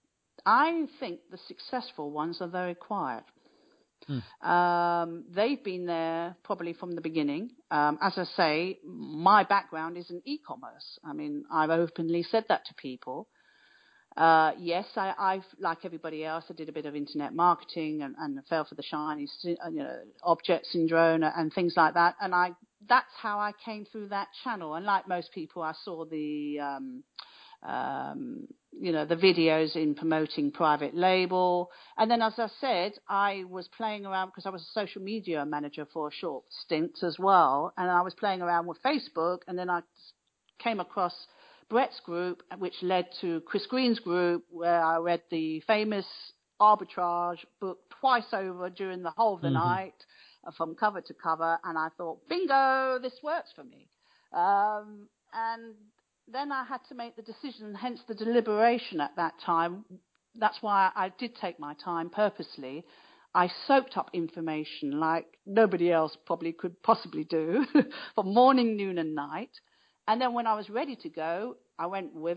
I think the successful ones are very quiet. Hmm. Um, they've been there probably from the beginning. Um, as I say, my background is in e-commerce. I mean, I've openly said that to people. Uh, yes, I, I've, like everybody else, I did a bit of internet marketing and, and fell for the shiny, you know, object syndrome and things like that. And I, that's how I came through that channel. And like most people, I saw the, um, um, you know, the videos in promoting private label. And then, as I said, I was playing around because I was a social media manager for a short stint as well. And I was playing around with Facebook. And then I came across Brett's group, which led to Chris Green's group, where I read the famous arbitrage book twice over during the whole of the mm-hmm. night, uh, from cover to cover. And I thought, bingo, this works for me. Um, and then I had to make the decision, hence the deliberation at that time. That's why I did take my time purposely. I soaked up information like nobody else probably could possibly do for morning, noon, and night. And then when I was ready to go, I went with it.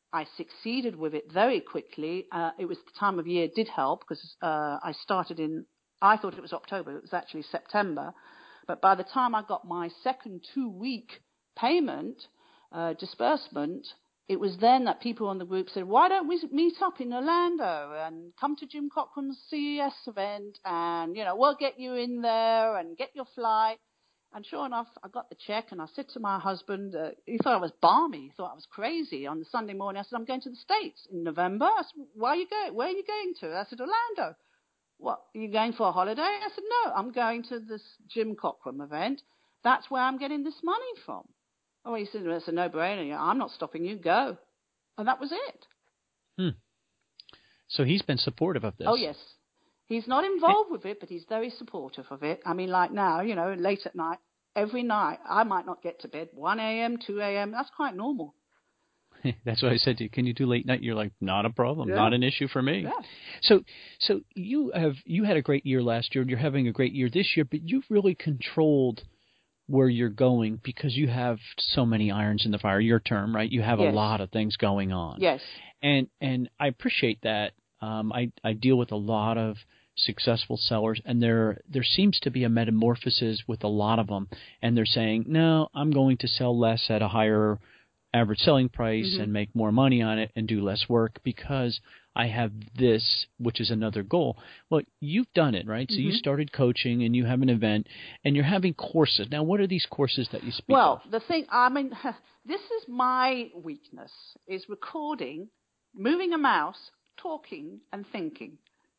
I succeeded with it very quickly. Uh, it was the time of year did help because uh, I started in, I thought it was October. It was actually September. But by the time I got my second two-week payment, uh, disbursement, it was then that people on the group said, why don't we meet up in Orlando and come to Jim Cochran's C E S event and, you know, we'll get you in there and get your flight. And sure enough, I got the check and I said to my husband, uh, he thought I was balmy, he thought I was crazy. On the Sunday morning, I said, I'm going to the States in November. I said, where are you going? Where are you going to? I said, Orlando. What, are you going for a holiday? I said, no, I'm going to this Jim Cochran event. That's where I'm getting this money from. Oh, he said, well, it's a no-brainer. I'm not stopping you. Go. And that was it. Hmm. So he's been supportive of this. Oh, yes. He's not involved with it, but he's very supportive of it. I mean, like now, you know, late at night, every night, I might not get to bed. one a.m., two a.m., that's quite normal. That's what I said to you. Can you do late night? You're like, not a problem, Yeah. not an issue for me. Yeah. So, so you have you had a great year last year, and you're having a great year this year, but you've really controlled where you're going because you have so many irons in the fire. Your term, right? You have Yes. a lot of things going on. Yes. And and I appreciate that. Um, I I deal with a lot of successful sellers, and there there seems to be a metamorphosis with a lot of them, and they're saying, no, I'm going to sell less at a higher average selling price Mm-hmm. and make more money on it and do less work because I have this, which is another goal. Well, you've done it, right? So Mm-hmm. you started coaching and you have an event and you're having courses. Now, what are these courses that you speak Well, of? the thing, I mean, this is my weakness, is recording, moving a mouse, talking and thinking.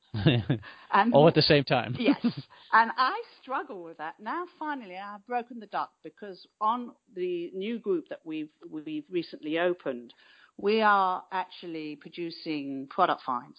And All at the same time. Yes. And I struggle with that. Now, finally, I've broken the duck because on the new group that we've, we've recently opened, we are actually producing product finds.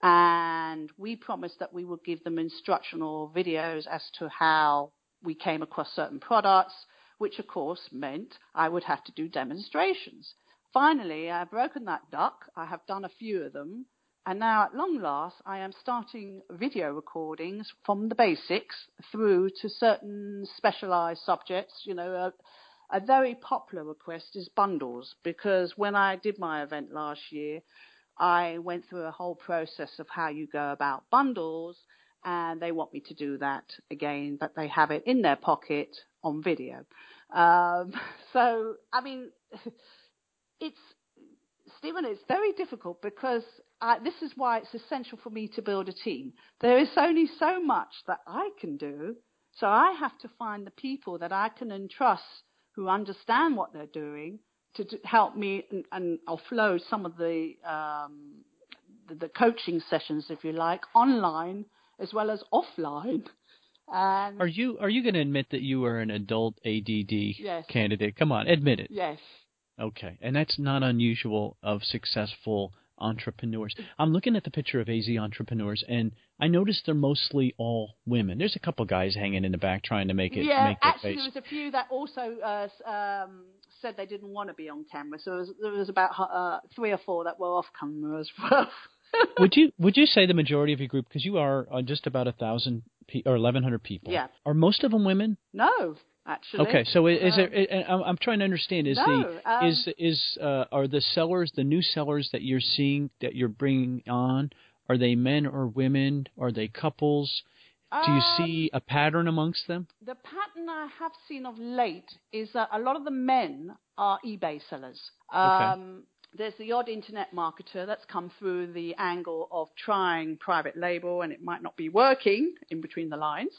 And we promised that we would give them instructional videos as to how we came across certain products, which, of course, meant I would have to do demonstrations. Finally, I've broken that duck. I have done a few of them. And now, at long last, I am starting video recordings from the basics through to certain specialized subjects. You know, a, a very popular request is bundles, because when I did my event last year, I went through a whole process of how you go about bundles, and they want me to do that again, but they have it in their pocket on video. Um, so, I mean, it's... Stephen, it's very difficult because I, this is why it's essential for me to build a team. There is only so much that I can do, so I have to find the people that I can entrust who understand what they're doing to do, help me and, and offload some of the, um, the the coaching sessions, if you like, online as well as offline. And Are you are you going to admit that you are an adult A D D Yes. candidate? Come on, admit it. Yes. Okay, and that's not unusual of successful entrepreneurs. I'm looking at the picture of A Z entrepreneurs, and I noticed they're mostly all women. There's a couple guys hanging in the back trying to make it Yeah, make their actually, face. there was a few that also uh, um, said they didn't want to be on camera. So there was, there was about uh, three or four that were off camera as well. would you would you say the majority of your group, because you are uh, just about a thousand pe- or eleven hundred people? Yeah. Are most of them women? No, actually. Okay, so is Um, there? I'm I'm trying to understand. Is no, the um, is is uh, are the sellers, the new sellers that you're seeing that you're bringing on, are they men or women? Are they couples? Do you see a pattern amongst them? The pattern I have seen of late is that a lot of the men are eBay sellers. Um, There's the odd internet marketer that's come through the angle of trying private label, and it might not be working in between the lines.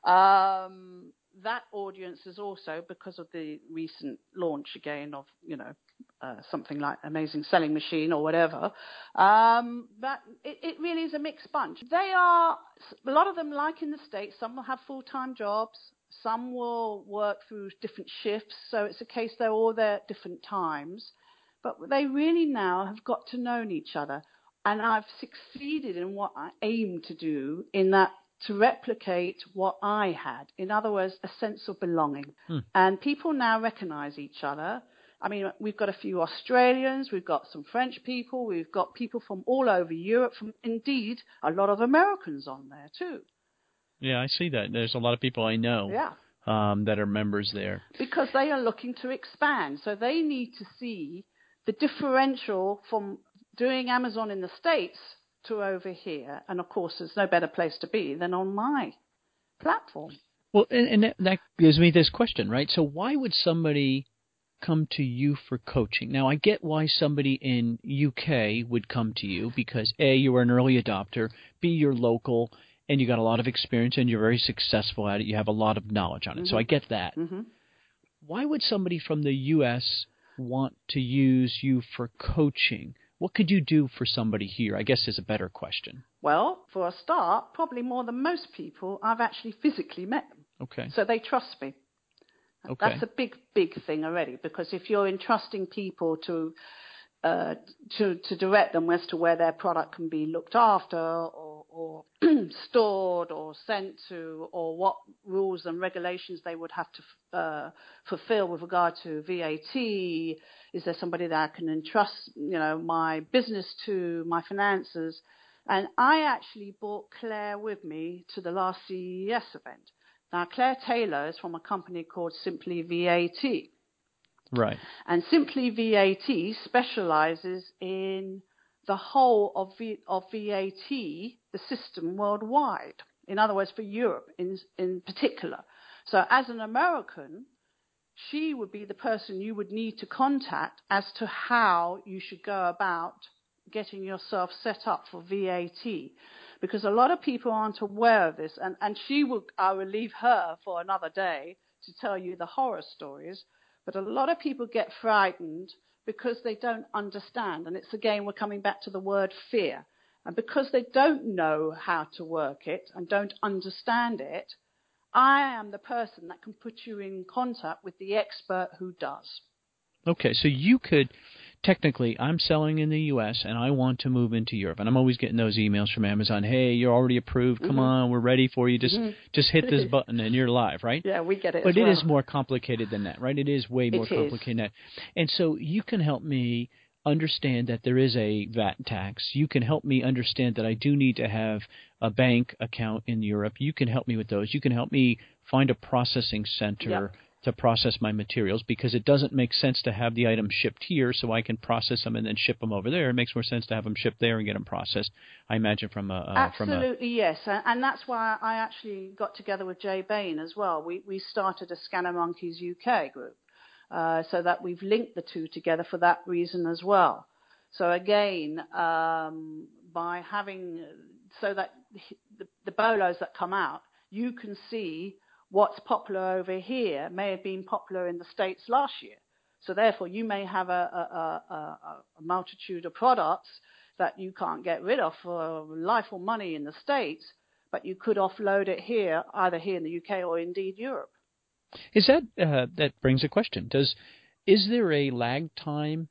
Um, that audience is also, because of the recent launch again of, you know, uh, something like Amazing Selling Machine or whatever, um, that it, it really is a mixed bunch. They are, a lot of them, like in the States, some will have full-time jobs, some will work through different shifts, so it's a case they're all there at different times. But they really now have got to know each other. And I've succeeded in what I aim to do, in that to replicate what I had. In other words, a sense of belonging. Hmm. And people now recognize each other. I mean, we've got a few Australians, we've got some French people, we've got people from all over Europe, from indeed a lot of Americans on there too. Yeah, I see that. There's a lot of people I know. Yeah. Um, that are members there. Because they are looking to expand. So they need to see the differential from doing Amazon in the States to over here, and of course there's no better place to be than on my platform. Well, and, and that, that gives me this question, right? So why would somebody come to you for coaching? Now, I get why somebody in U K would come to you because, A, you were an early adopter, B, you're local, and you got a lot of experience, and you're very successful at it. You have a lot of knowledge on it. Mm-hmm. So I get that. Mm-hmm. Why would somebody from the U S want to use you for coaching? What could you do for somebody here, I guess, is a better question. Well, for a start, probably more than most people, I've actually physically met them. Okay. So they trust me. Okay. That's a big, big thing already, because if you're entrusting people to uh, to to direct them as to where their product can be looked after or, or stored or sent to, or what rules and regulations they would have to uh, fulfill with regard to V A T, is there somebody that I can entrust, you know, my business to, my finances? And I actually brought Claire with me to the last C E S event. Now, Claire Taylor is from a company called Simply V A T. Right. And Simply V A T specializes in the whole of, v, of V A T, the system worldwide. In other words, for Europe in, in particular. So as an American, she would be the person you would need to contact as to how you should go about getting yourself set up for V A T. Because a lot of people aren't aware of this. And, and she will, I will leave her for another day to tell you the horror stories. But a lot of people get frightened because they don't understand. And it's, again, we're coming back to the word fear. And because they don't know how to work it and don't understand it, I am the person that can put you in contact with the expert who does. Okay, so you could, technically, I'm selling in the U S and I want to move into Europe. And I'm always getting those emails from Amazon, hey, you're already approved, come mm-hmm. on, we're ready for you, just mm-hmm. just hit this button and you're live, right? Yeah, we get it But as it well. is more complicated than that, right? It is way more it complicated is. than that. And so you can help me understand that there is a V A T tax. You can help me understand that I do need to have a bank account in Europe. You can help me with those. You can help me find a processing center yep. to process my materials, because it doesn't make sense to have the items shipped here so I can process them and then ship them over there. It makes more sense to have them shipped there and get them processed, I imagine, from a... Uh, Absolutely, from a, yes. And that's why I actually got together with Jay Bain as well. We, we started a Scanner Monkeys U K group. Uh, so that we've linked the two together for that reason as well. So again, um, by having, so that the, the bolos that come out, you can see what's popular over here may have been popular in the States last year. So therefore, you may have a, a, a, a multitude of products that you can't get rid of for life or money in the States, but you could offload it here, either here in the U K or indeed Europe. Is that uh, that brings a question? Does is there a lag time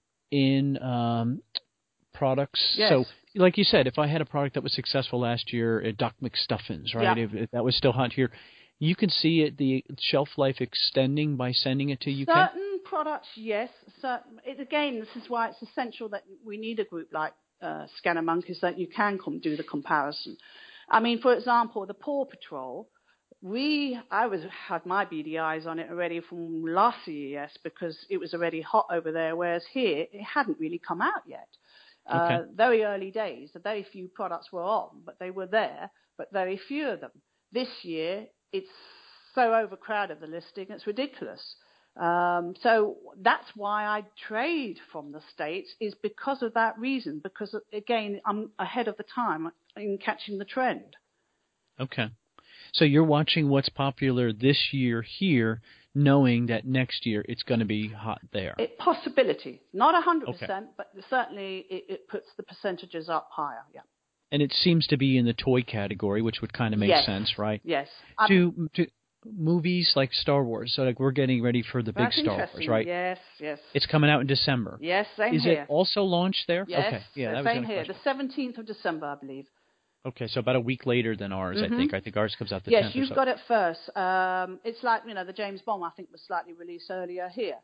in um, products? Yes. So, like you said, if I had a product that was successful last year at Doc McStuffins, right? Yep. If, if that was still hot here, you can see it, the shelf life extending by sending it to U K. Certain products, yes. Certain, it, again, this is why it's essential that we need a group like uh, Scanner Monkeys that you can com- do the comparison. I mean, for example, the Paw Patrol. We, I was had my B D Is on it already from last C E S because it was already hot over there, whereas here it hadn't really come out yet. Okay. Uh, very early days, very few products were on, but they were there, but very few of them. This year, it's so overcrowded, the listing, it's ridiculous. Um, so that's why I trade from the States, is because of that reason, because, again, I'm ahead of the time in catching the trend. Okay. So you're watching what's popular this year here, knowing that next year it's going to be hot there. It, possibility. Not one hundred percent, okay. but certainly it, it puts the percentages up higher, yeah. And it seems to be in the toy category, which would kind of make yes. sense, right? Yes. To, to movies like Star Wars, so like we're getting ready for the big Star Wars, right? Yes, yes. It's coming out in December. Yes, same Is here. Is it also launched there? Yes, okay. yeah, that same was here. The seventeenth of December, I believe. Okay, so about a week later than ours, mm-hmm. I think. I think ours comes out the yes, tenth. Yes, you've so. got it first. Um, it's like, you know, the James Bond, I think, was slightly released earlier here.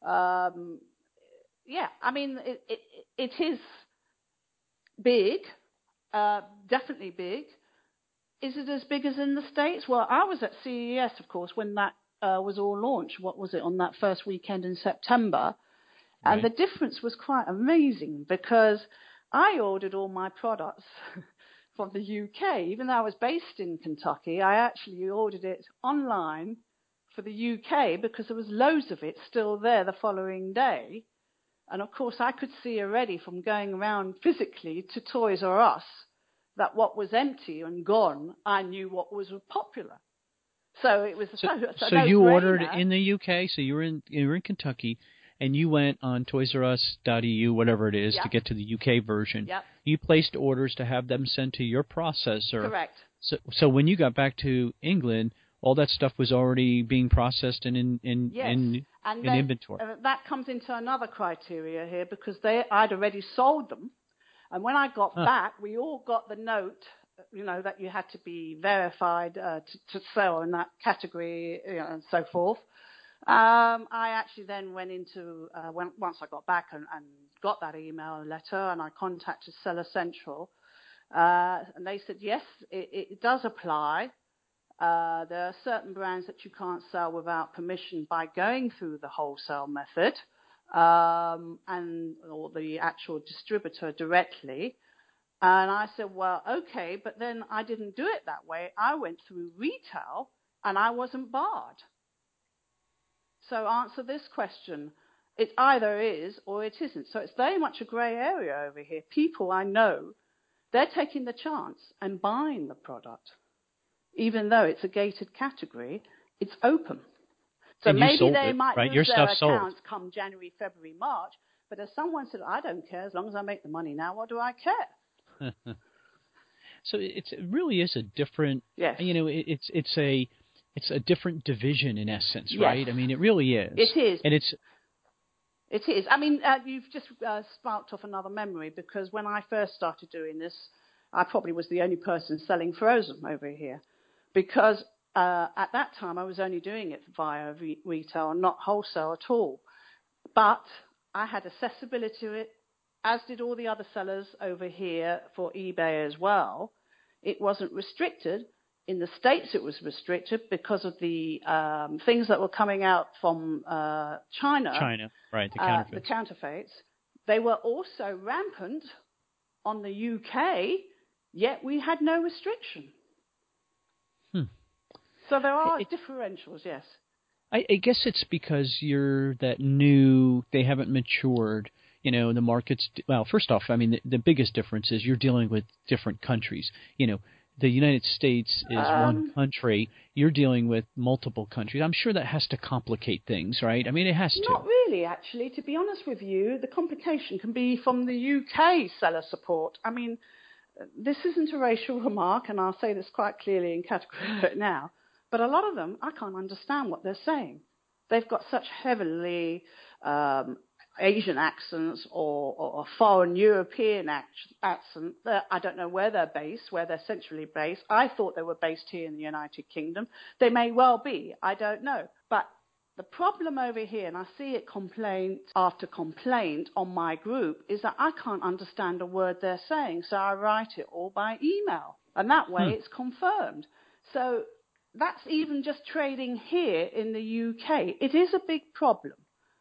Um, yeah, I mean, it, it, it is big, uh, definitely big. Is it as big as in the States? Well, I was at C E S, of course, when that uh, was all launched. What was it, on that first weekend in September? And right. the difference was quite amazing because I ordered all my products from the U K. Even though I was based in Kentucky, I actually ordered it online for the U K because there was loads of it still there the following day. And of course, I could see already from going around physically to Toys R Us that what was empty and gone, I knew what was popular. So it was So, so, so no you brainer. ordered in the U K. So you were in you were in Kentucky, and you went on Toys R Us dot E U, whatever it is, Yep. to get to the U K version. Yep. You placed orders to have them sent to your processor. Correct. So, so when you got back to England, all that stuff was already being processed and in in Yes. in, and in then, inventory. Uh, that comes into another criteria here because they I'd already sold them, and when I got Huh. back, we all got the note, you know, that you had to be verified uh, to, to sell in that category, you know, and so forth. Um, I actually then went into uh, when, once I got back and, and got that email letter, and I contacted Seller Central, uh, and they said yes, it, it does apply. Uh, there are certain brands that you can't sell without permission by going through the wholesale method um, and or the actual distributor directly. And I said, well, okay, but then I didn't do it that way. I went through retail and I wasn't barred. So answer this question. It either is or it isn't. So it's very much a grey area over here. People I know, they're taking the chance and buying the product. Even though it's a gated category, it's open. So And you maybe sold they it, might right? lose Your their stuff sold. accounts come January, February, March. But as someone said, I don't care. As long as I make the money now, what do I care? So it's, it really is a different, Yes. you know, it, it's it's a it's a different division in essence, Yes. right? I mean, it really is. It is. And it's It is. I mean, uh, you've just uh, sparked off another memory because when I first started doing this, I probably was the only person selling Frozen over here because uh, at that time I was only doing it via re- retail and not wholesale at all. But I had accessibility to it, as did all the other sellers over here for eBay as well. It wasn't restricted. In the States, it was restricted because of the um, things that were coming out from uh, China. China, right, the uh, counterfeits. the counterfeits. They were also rampant on the U K, yet we had no restriction. Hmm. So there are It, differentials, yes. I, I guess it's because you're that new, they haven't matured, you know, the markets. Well, first off, I mean, the, the biggest difference is you're dealing with different countries. You know, the United States is Um, one country. You're dealing with multiple countries. I'm sure that has to complicate things, right? I mean, it has to. Not really, actually. To be honest with you, the complication can be from the U K seller support. I mean, this isn't a racial remark, and I'll say this quite clearly in category now, but a lot of them, I can't understand what they're saying. They've got such heavily um, Asian accents or, or foreign European accent that I don't know where they're based, where they're centrally based. I thought they were based here in the United Kingdom. They may well be. I don't know. But the problem over here, and I see it complaint after complaint on my group, is that I can't understand a word they're saying, so I write it all by email. And that way Hmm. it's confirmed. So that's even just trading here in the U K. It is a big problem.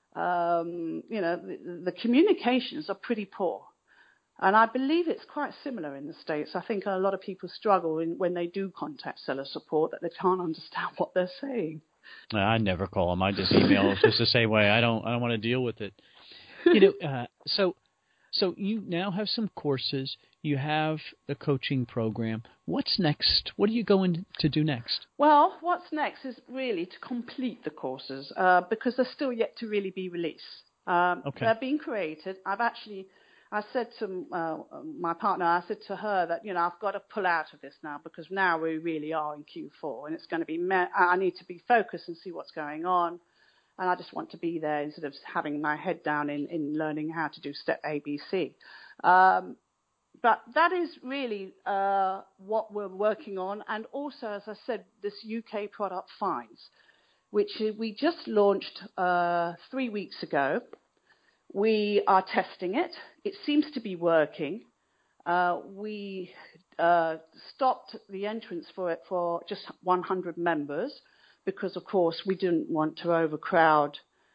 Um, you know, the, the communications are pretty poor. And I believe it's quite similar in the States. I think a lot of people struggle in, when they do contact seller support that they can't understand what they're saying. I never call them. I just email just the same way. I don't. I don't want to deal with it. You know. Uh, so, so you now have some courses. You have the coaching program. What's next? What are you going to do next? Well, what's next is really to complete the courses uh, because they're still yet to really be released. Um, Okay. They're being created. I've actually, I said to uh, my partner, I said to her that, you know, I've got to pull out of this now because now we really are in Q four and it's going to be, me- I need to be focused and see what's going on. And I just want to be there instead of having my head down in, in learning how to do step A, B, C. Um, But that is really uh, what we're working on. And also, as I said, this U K product finds, which we just launched uh, three weeks ago. We are testing it. It seems to be working. Uh, we uh, stopped the entrance for it for just one hundred members because, of course, we didn't want to overcrowd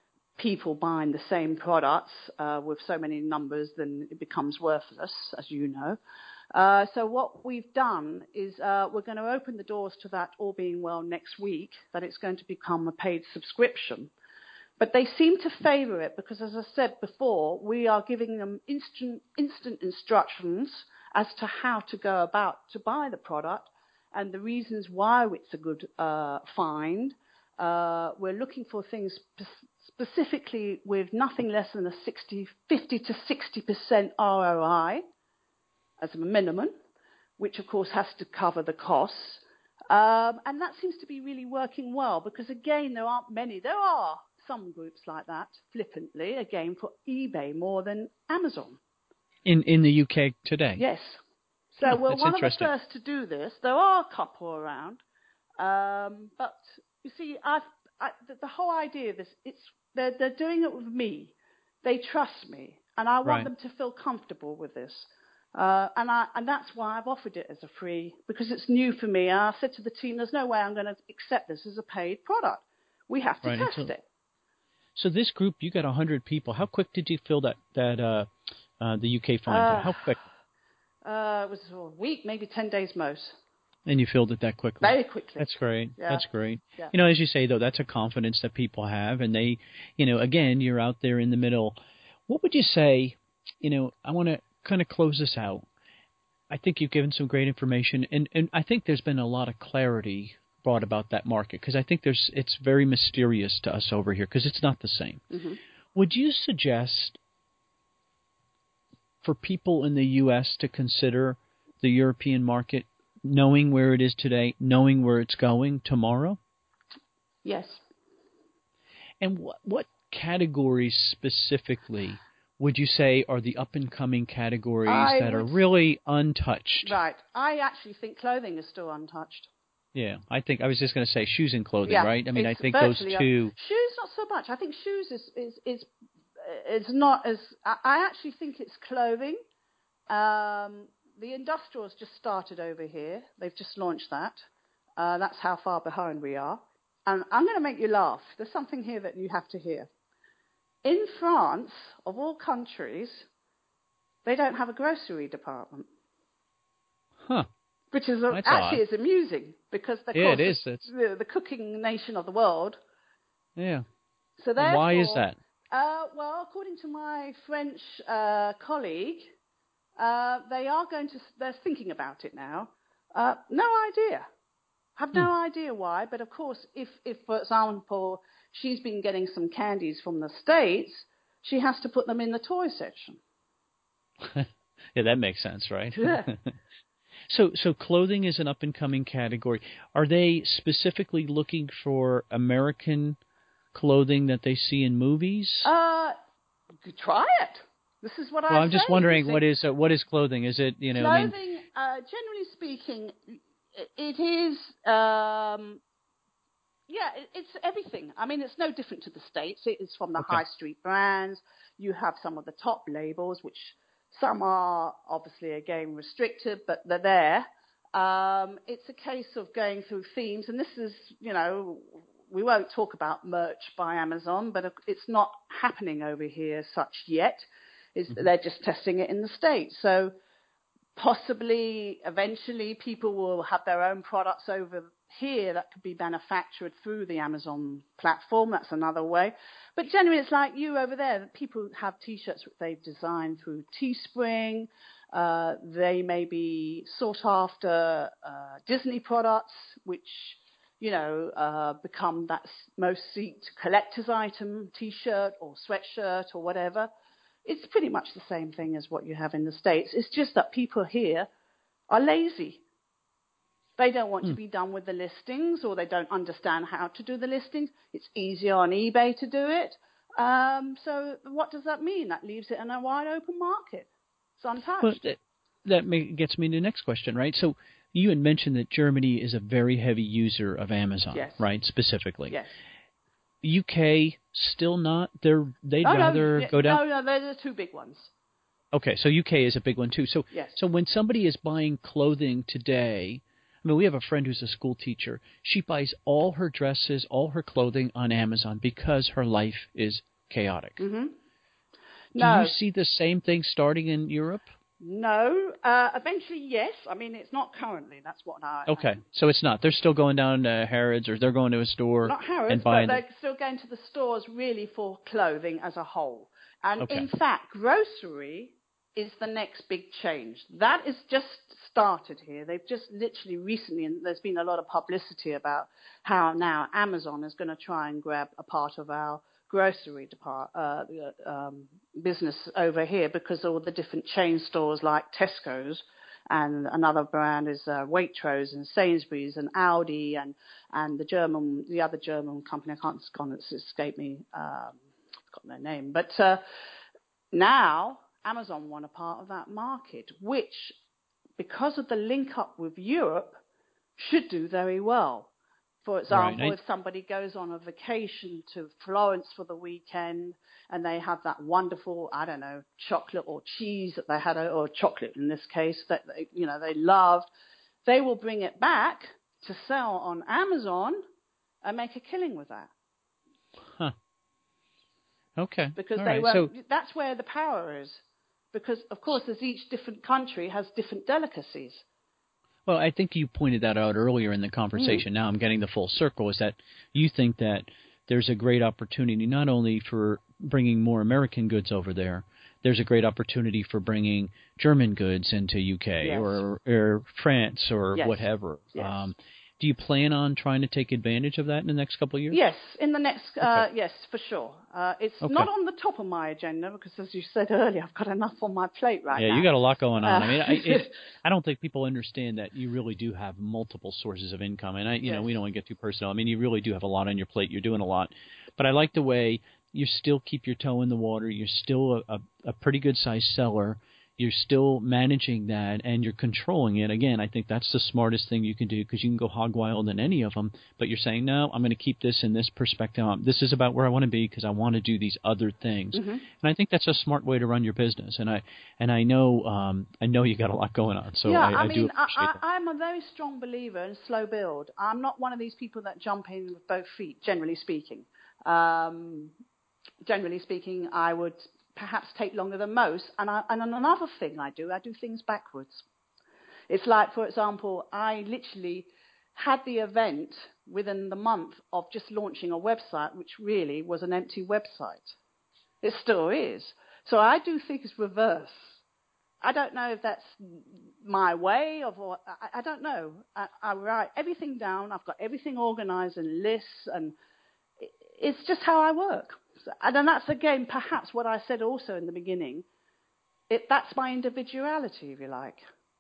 people buying the same products uh, with so many numbers, then it becomes worthless, as you know. Uh, so what we've done is uh, we're going to open the doors to that, all being well, next week, that it's going to become a paid subscription. But they seem to favor it because, as I said before, we are giving them instant, instant instructions as to how to go about to buy the product and the reasons why it's a good uh, find. Uh, we're looking for things spe- specifically with nothing less than a sixty, fifty to sixty percent R O I as a minimum, which of course has to cover the costs. Um, and that seems to be really working well because, again, there aren't many. There are some groups like that, flippantly, again, for eBay more than Amazon. In in the U K today? Yes. So oh, we're one of the interesting. first to do this. There are a couple around. Um, but, you see, I've, I, the, the whole idea of this, it's they're, they're doing it with me. They trust me. And I want Right. them to feel comfortable with this. Uh, and, I, and that's why I've offered it as a free, because it's new for me. And I said to the team, there's no way I'm going to accept this as a paid product. We have to Right, test so, it. So this group, you got one hundred people. How quick did you fill that, that uh, uh, the U K finder? Uh, How quick? Uh, it was a week, maybe ten days most. And you filled it that quickly? Very quickly. That's great. Yeah. That's great. Yeah. You know, as you say, though, that's a confidence that people have. And they, you know, again, you're out there in the middle. What would you say, you know, I want to kind of close this out. I think you've given some great information. And, and I think there's been a lot of clarity brought about that market because I think there's it's very mysterious to us over here because it's not the same. Mm-hmm. Would you suggest for people in the U S to consider the European market, knowing where it is today, knowing where it's going tomorrow? Yes. And what, what categories specifically would you say are the up-and-coming categories I that would, are really untouched? Right. I actually think clothing is still untouched. Yeah, I think I was just going to say shoes and clothing, yeah, right? I mean, I think those two. Un- shoes, not so much. I think shoes is is is, is not as. I, I actually think it's clothing. Um, the industrials just started over here. They've just launched that. Uh, that's how far behind we are. And I'm going to make you laugh. There's something here that you have to hear. In France, of all countries, they don't have a grocery department. Huh. Which is a, That's actually odd. is amusing because they're Yeah, it the, is. It's... The, the cooking nation of the world. Yeah. So therefore, why is that? Uh, well, according to my French uh, colleague, uh, they are going to. They're thinking about it now. Uh, no idea. Have no Hmm. idea why. But of course, if, if for example, she's been getting some candies from the States, she has to put them in the toy section. Yeah, that makes sense, right? Yeah. So, so clothing is an up-and-coming category. Are they specifically looking for American clothing that they see in movies? Uh, try it. This is what well, I I'm just say, wondering what is uh, what is clothing? Is it you know? Clothing, I mean, uh, generally speaking, it is. Um, yeah, it, it's everything. I mean, it's no different to the States. It is from the okay. high street brands. You have some of the top labels, which some are obviously again restricted, but they're there. Um, it's a case of going through themes, and this is, you know, we won't talk about merch by Amazon, but it's not happening over here as such yet. Is mm-hmm. They're just testing it in the States. So possibly, eventually, people will have their own products over here that could be manufactured through the Amazon platform. That's another way. But generally, it's like you over there. People have T-shirts that they've designed through Teespring. Uh, they may be sought after uh, Disney products, which, you know, uh, become that most seeked collector's item, T-shirt or sweatshirt or whatever. It's pretty much the same thing as what you have in the States. It's just that people here are lazy. They don't want mm. to be done with the listings, or they don't understand how to do the listings. It's easier on eBay to do it. Um, so what does that mean? That leaves it in a wide open market. It's untouched. Well, that that may, gets me to the next question, right? So you had mentioned that Germany is a very heavy user of Amazon, yes. right, specifically. Yes. U K still not. They're they'd oh, rather no, go down. No, no, they're the two big ones. Okay, so U K is a big one too. So yes. so when somebody is buying clothing today, I mean, we have a friend who's a school teacher. She buys all her dresses, all her clothing on Amazon because her life is chaotic. Mm-hmm. No. Do you see the same thing starting in Europe? No. Uh, eventually, yes. I mean, it's not currently. That's what I... Okay, um, so it's not. They're still going down to Harrods, or they're going to a store Not Harrods, and buying but they're them. still going to the stores really for clothing as a whole. And Okay. in fact, grocery is the next big change. That is just started here. They've just literally recently, and there's been a lot of publicity about how now Amazon is going to try and grab a part of our grocery depart, uh, um, business over here, because all the different chain stores like Tesco's, and another brand is uh, Waitrose and Sainsbury's and Aldi and, and the German, the other German company, I can't, it's escape me, um, I've got no name, but uh, now Amazon want a part of that market, which, because of the link up with Europe, should do very well. For example, Right. if somebody goes on a vacation to Florence for the weekend and they have that wonderful, I don't know, chocolate or cheese that they had, or chocolate in this case, that they, you know, they loved, they will bring it back to sell on Amazon and make a killing with that. Huh. Okay. Because All they right. won't, So, that's where the power is. Because, of course, as each different country has different delicacies. well, I think you pointed that out earlier in the conversation. Mm. Now I'm getting the full circle, is that you think that there's a great opportunity not only for bringing more American goods over there, there's a great opportunity for bringing German goods into U K yes. or, or France or yes. whatever. Yes. Um, do you plan on trying to take advantage of that in the next couple of years? Yes, in the next, okay. uh, yes, for sure. Uh, it's okay. not on the top of my agenda because, as you said earlier, I've got enough on my plate right yeah, now. Yeah, you got a lot going on. Uh, I mean, I, it, I don't think people understand that you really do have multiple sources of income. And, I, you yes. know, we don't want to get too personal. I mean, you really do have a lot on your plate. You're doing a lot. But I like the way you still keep your toe in the water. You're still a, a, a pretty good-sized seller. You're still managing that, and you're controlling it. Again, I think that's the smartest thing you can do because you can go hog wild in any of them. But you're saying, no, I'm going to keep this in this perspective. This is about where I want to be because I want to do these other things. Mm-hmm. And I think that's a smart way to run your business. And I and I know um, I know you got a lot going on. So yeah, I, I, I mean, do appreciate I, that. I, I'm a very strong believer in slow build. I'm not one of these people that jump in with both feet, generally speaking. Um, generally speaking, I would perhaps take longer than most. And, I, and another thing I do, I do things backwards. It's like, for example, I literally had the event within the month of just launching a website, which really was an empty website. It still is. So I do things reverse. I don't know if that's my way of, or I, I don't know. I, I write everything down. I've got everything organized in lists, and it's just how I work. And then that's, again, perhaps what I said also in the beginning. It, that's my individuality, if you like.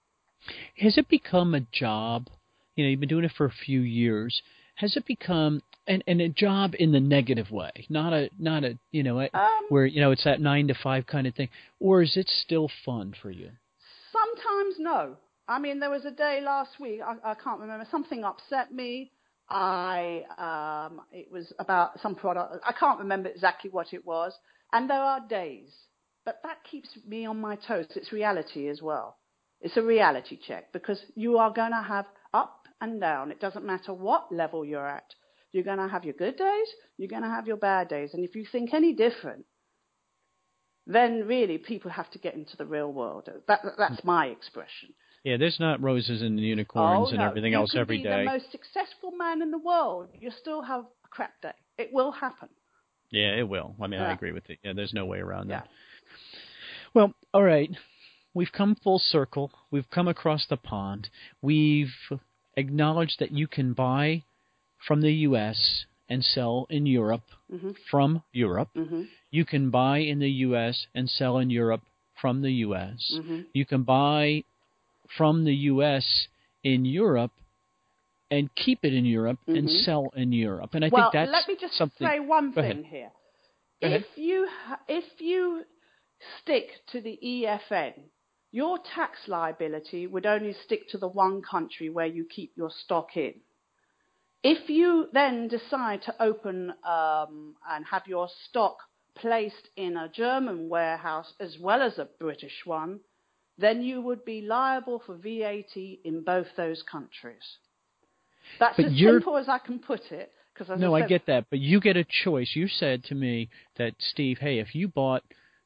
Has it become a job? You know, you've been doing it for a few years. Has it become and and a job in the negative way, not a not a you know a, um, where you know it's that nine to five kind of thing, or is it still fun for you? Sometimes no. I mean, there was a day last week. I, I can't remember. Something upset me. I um, it was about some product. I can't remember exactly what it was. And there are days, but that keeps me on my toes. It's reality as well. It's a reality check because you are going to have up and down. It doesn't matter what level you're at. You're going to have your good days. You're going to have your bad days. And if you think any different, then really people have to get into the real world. That, that's my expression. Yeah, there's not roses and unicorns oh, and no. everything you else every day. You can be the most successful man in the world. You still have a crap day. It will happen. Yeah, it will. I mean, yeah. I agree with it. Yeah, there's no way around yeah. that. Well, all right. We've come full circle. We've come across the pond. We've acknowledged that you can buy from the U S and sell in Europe mm-hmm. from Europe. Mm-hmm. You can buy in the U S and sell in Europe from the U S. Mm-hmm. You can buy from the U S in Europe and keep it in Europe mm-hmm. and sell in Europe. And I well, think that's let me just something. say one Go thing ahead. here. Go if ahead. you if you stick to the E F N, your tax liability would only stick to the one country where you keep your stock in. If you then decide to open um, and have your stock placed in a German warehouse as well as a British one, then you would be liable for V A T in both those countries. That's but as you're... simple as I can put it. Because No, I, I said, get that, but you get a choice. You said to me that, Steve, hey, if you bought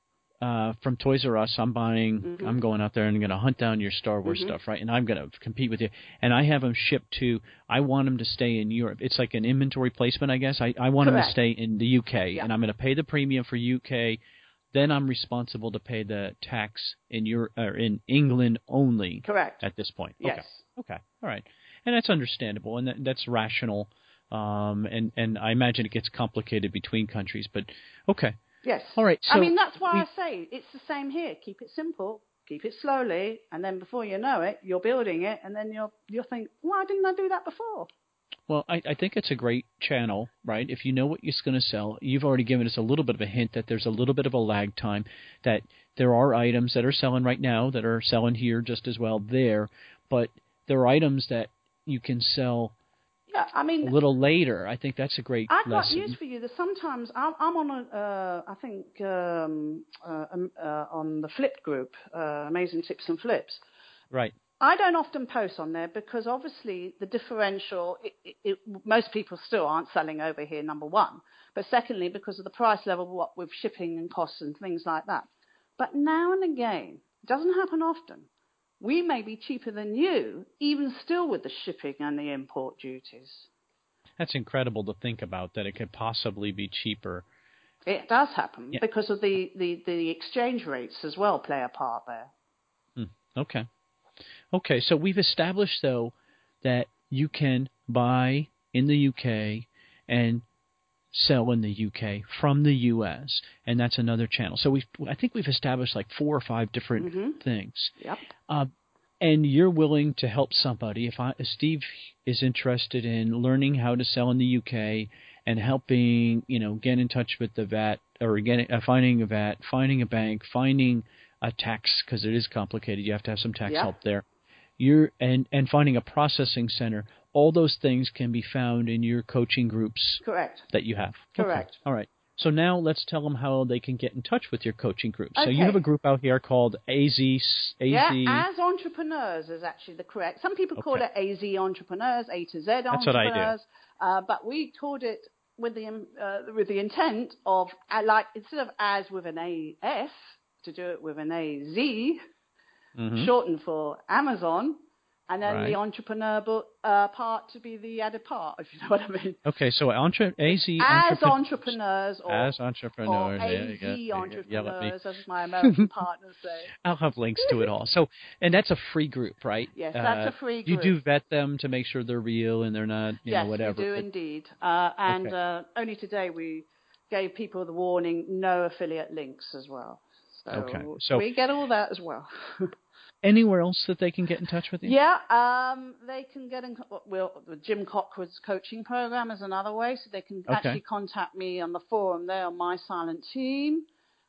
uh, from Toys R Us, I'm buying, mm-hmm. I'm going out there and I'm going to hunt down your Star Wars mm-hmm. stuff, right? And I'm going to compete with you. And I have them shipped to, I want them to stay in Europe. It's like an inventory placement, I guess. I, I want Correct. them to stay in the U K, yeah. and I'm going to pay the premium for U K. Then I'm responsible to pay the tax in your or in England only. Correct. At this point. Yes. Okay. Okay. All right. And that's understandable, and that, that's rational. Um, and, and I imagine it gets complicated between countries, but okay. Yes. All right. So I mean, that's why we, I say it's the same here. Keep it simple, keep it slowly, and then before you know it, you're building it, and then you'll you'll think, why didn't I do that before? Well, I, I think it's a great channel, right? If you know what you're going to sell, you've already given us a little bit of a hint that there's a little bit of a lag time, that there are items that are selling right now that are selling here just as well there, but there are items that you can sell Yeah, I mean, a little later. I think that's a great I've got lesson. news for you. That sometimes I'm, I'm on a, uh, I think um, uh, um, uh, on the Flip group, uh, Amazing Tips and Flips. Right. I don't often post on there because obviously the differential, it, it, it, most people still aren't selling over here, number one. But secondly, because of the price level, what with shipping and costs and things like that. But now and again, it doesn't happen often, we may be cheaper than you, even still with the shipping and the import duties. That's incredible to think about, that it could possibly be cheaper. It does happen Yeah. because of the, the, the exchange rates as well play a part there. Hmm. Okay. Okay, so we've established, though, that you can buy in the U K and sell in the U K from the U S, and that's another channel. So we, I think we've established like four or five different mm-hmm. things. Yep. Uh, and you're willing to help somebody. If, I, if Steve is interested in learning how to sell in the U K and helping, you know, get in touch with the V A T, or getting, uh, finding a V A T, finding a bank, finding a tax, because it is complicated. You have to have some tax yep. help there. You're and, and finding a processing center. All those things can be found in your coaching groups. Correct. That you have. Correct. Okay. All right. So now let's tell them how they can get in touch with your coaching group. Okay. So you have a group out here called A Z. A Z. Yeah, As Entrepreneurs is actually the correct. Some people call okay. it A Z Entrepreneurs, A to Z Entrepreneurs. That's what I do. Uh, but we called it with the uh, with the intent of uh, like instead of as with an A S to do it with an A Z, mm-hmm. shortened for Amazon. And then right. the entrepreneur uh, part to be the added part, if you know what I mean. Okay, so entre- A Z as entrepreneurs, entrepreneurs, or as entrepreneurs, or A Z yeah, yeah, entrepreneurs, as my American partners say. I'll have links to it all. So, and that's a free group, right? Yes, that's uh, a free You group. do vet them to make sure they're real and they're not, you yes, know, whatever. Yes, we do but, indeed. Uh, and okay. uh, only today we gave people the warning: no affiliate links as well. So, okay. So we get all that as well. Anywhere else that they can get in touch with you? Yeah, um, they can get in. Well, the Jim Cockwood's coaching program is another way, so they can okay. actually contact me on the forum there on My Silent Team.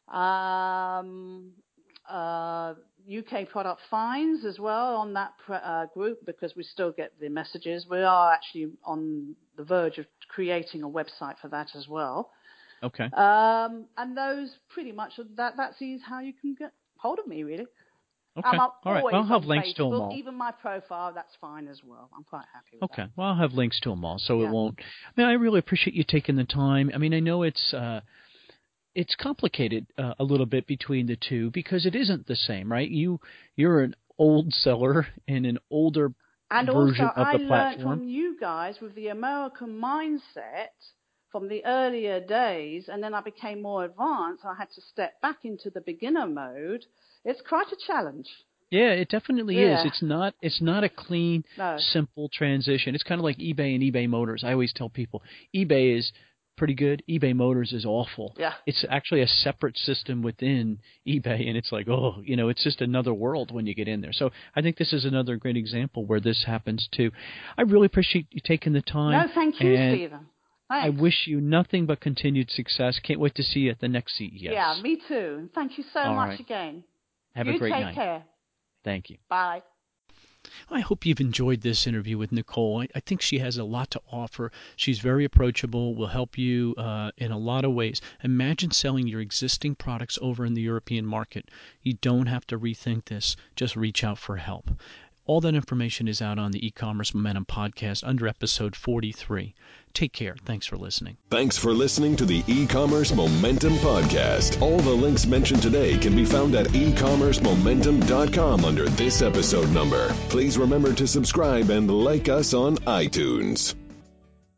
Um, uh, U K Product Finds as well on that uh, group, because we still get the messages. We are actually on the verge of creating a website for that as well. Okay. Um, and those pretty much that that's how you can get hold of me, really. Okay. I'm all right. Well, I'll have links Facebook, to them all. Even my profile, that's fine as well. I'm quite happy with okay. that. Okay. Well, I'll have links to them all, so yeah. it won't. I mean, I really appreciate you taking the time. I mean, I know it's uh, it's complicated uh, a little bit between the two because it isn't the same, right? You you're an old seller in an older and version also, of the I platform. learned from you guys with the American mindset from the earlier days, and then I became more advanced. I had to step back into the beginner mode. It's quite a challenge. Yeah, it definitely yeah. is. It's not it's not a clean, no. simple transition. It's kind of like eBay and eBay Motors. I always tell people, eBay is pretty good. eBay Motors is awful. Yeah. It's actually a separate system within eBay, and it's like, oh, you know, it's just another world when you get in there. So I think this is another great example where this happens too. I really appreciate you taking the time. No, thank you, Stephen. Thanks. I wish you nothing but continued success. Can't wait to see you at the next C E S. Yeah, me too. Thank you so All much right. again. Have you a great take night. care. Thank you. Bye. I hope you've enjoyed this interview with Nicole. I, I think she has a lot to offer. She's very approachable, will help you uh, in a lot of ways. Imagine selling your existing products over in the European market. You don't have to rethink this. Just reach out for help. All that information is out on the E-Commerce Momentum podcast under episode forty-three. Take care. Thanks for listening. Thanks for listening to the E-Commerce Momentum podcast. All the links mentioned today can be found at e commerce momentum dot com under this episode number. Please remember to subscribe and like us on iTunes.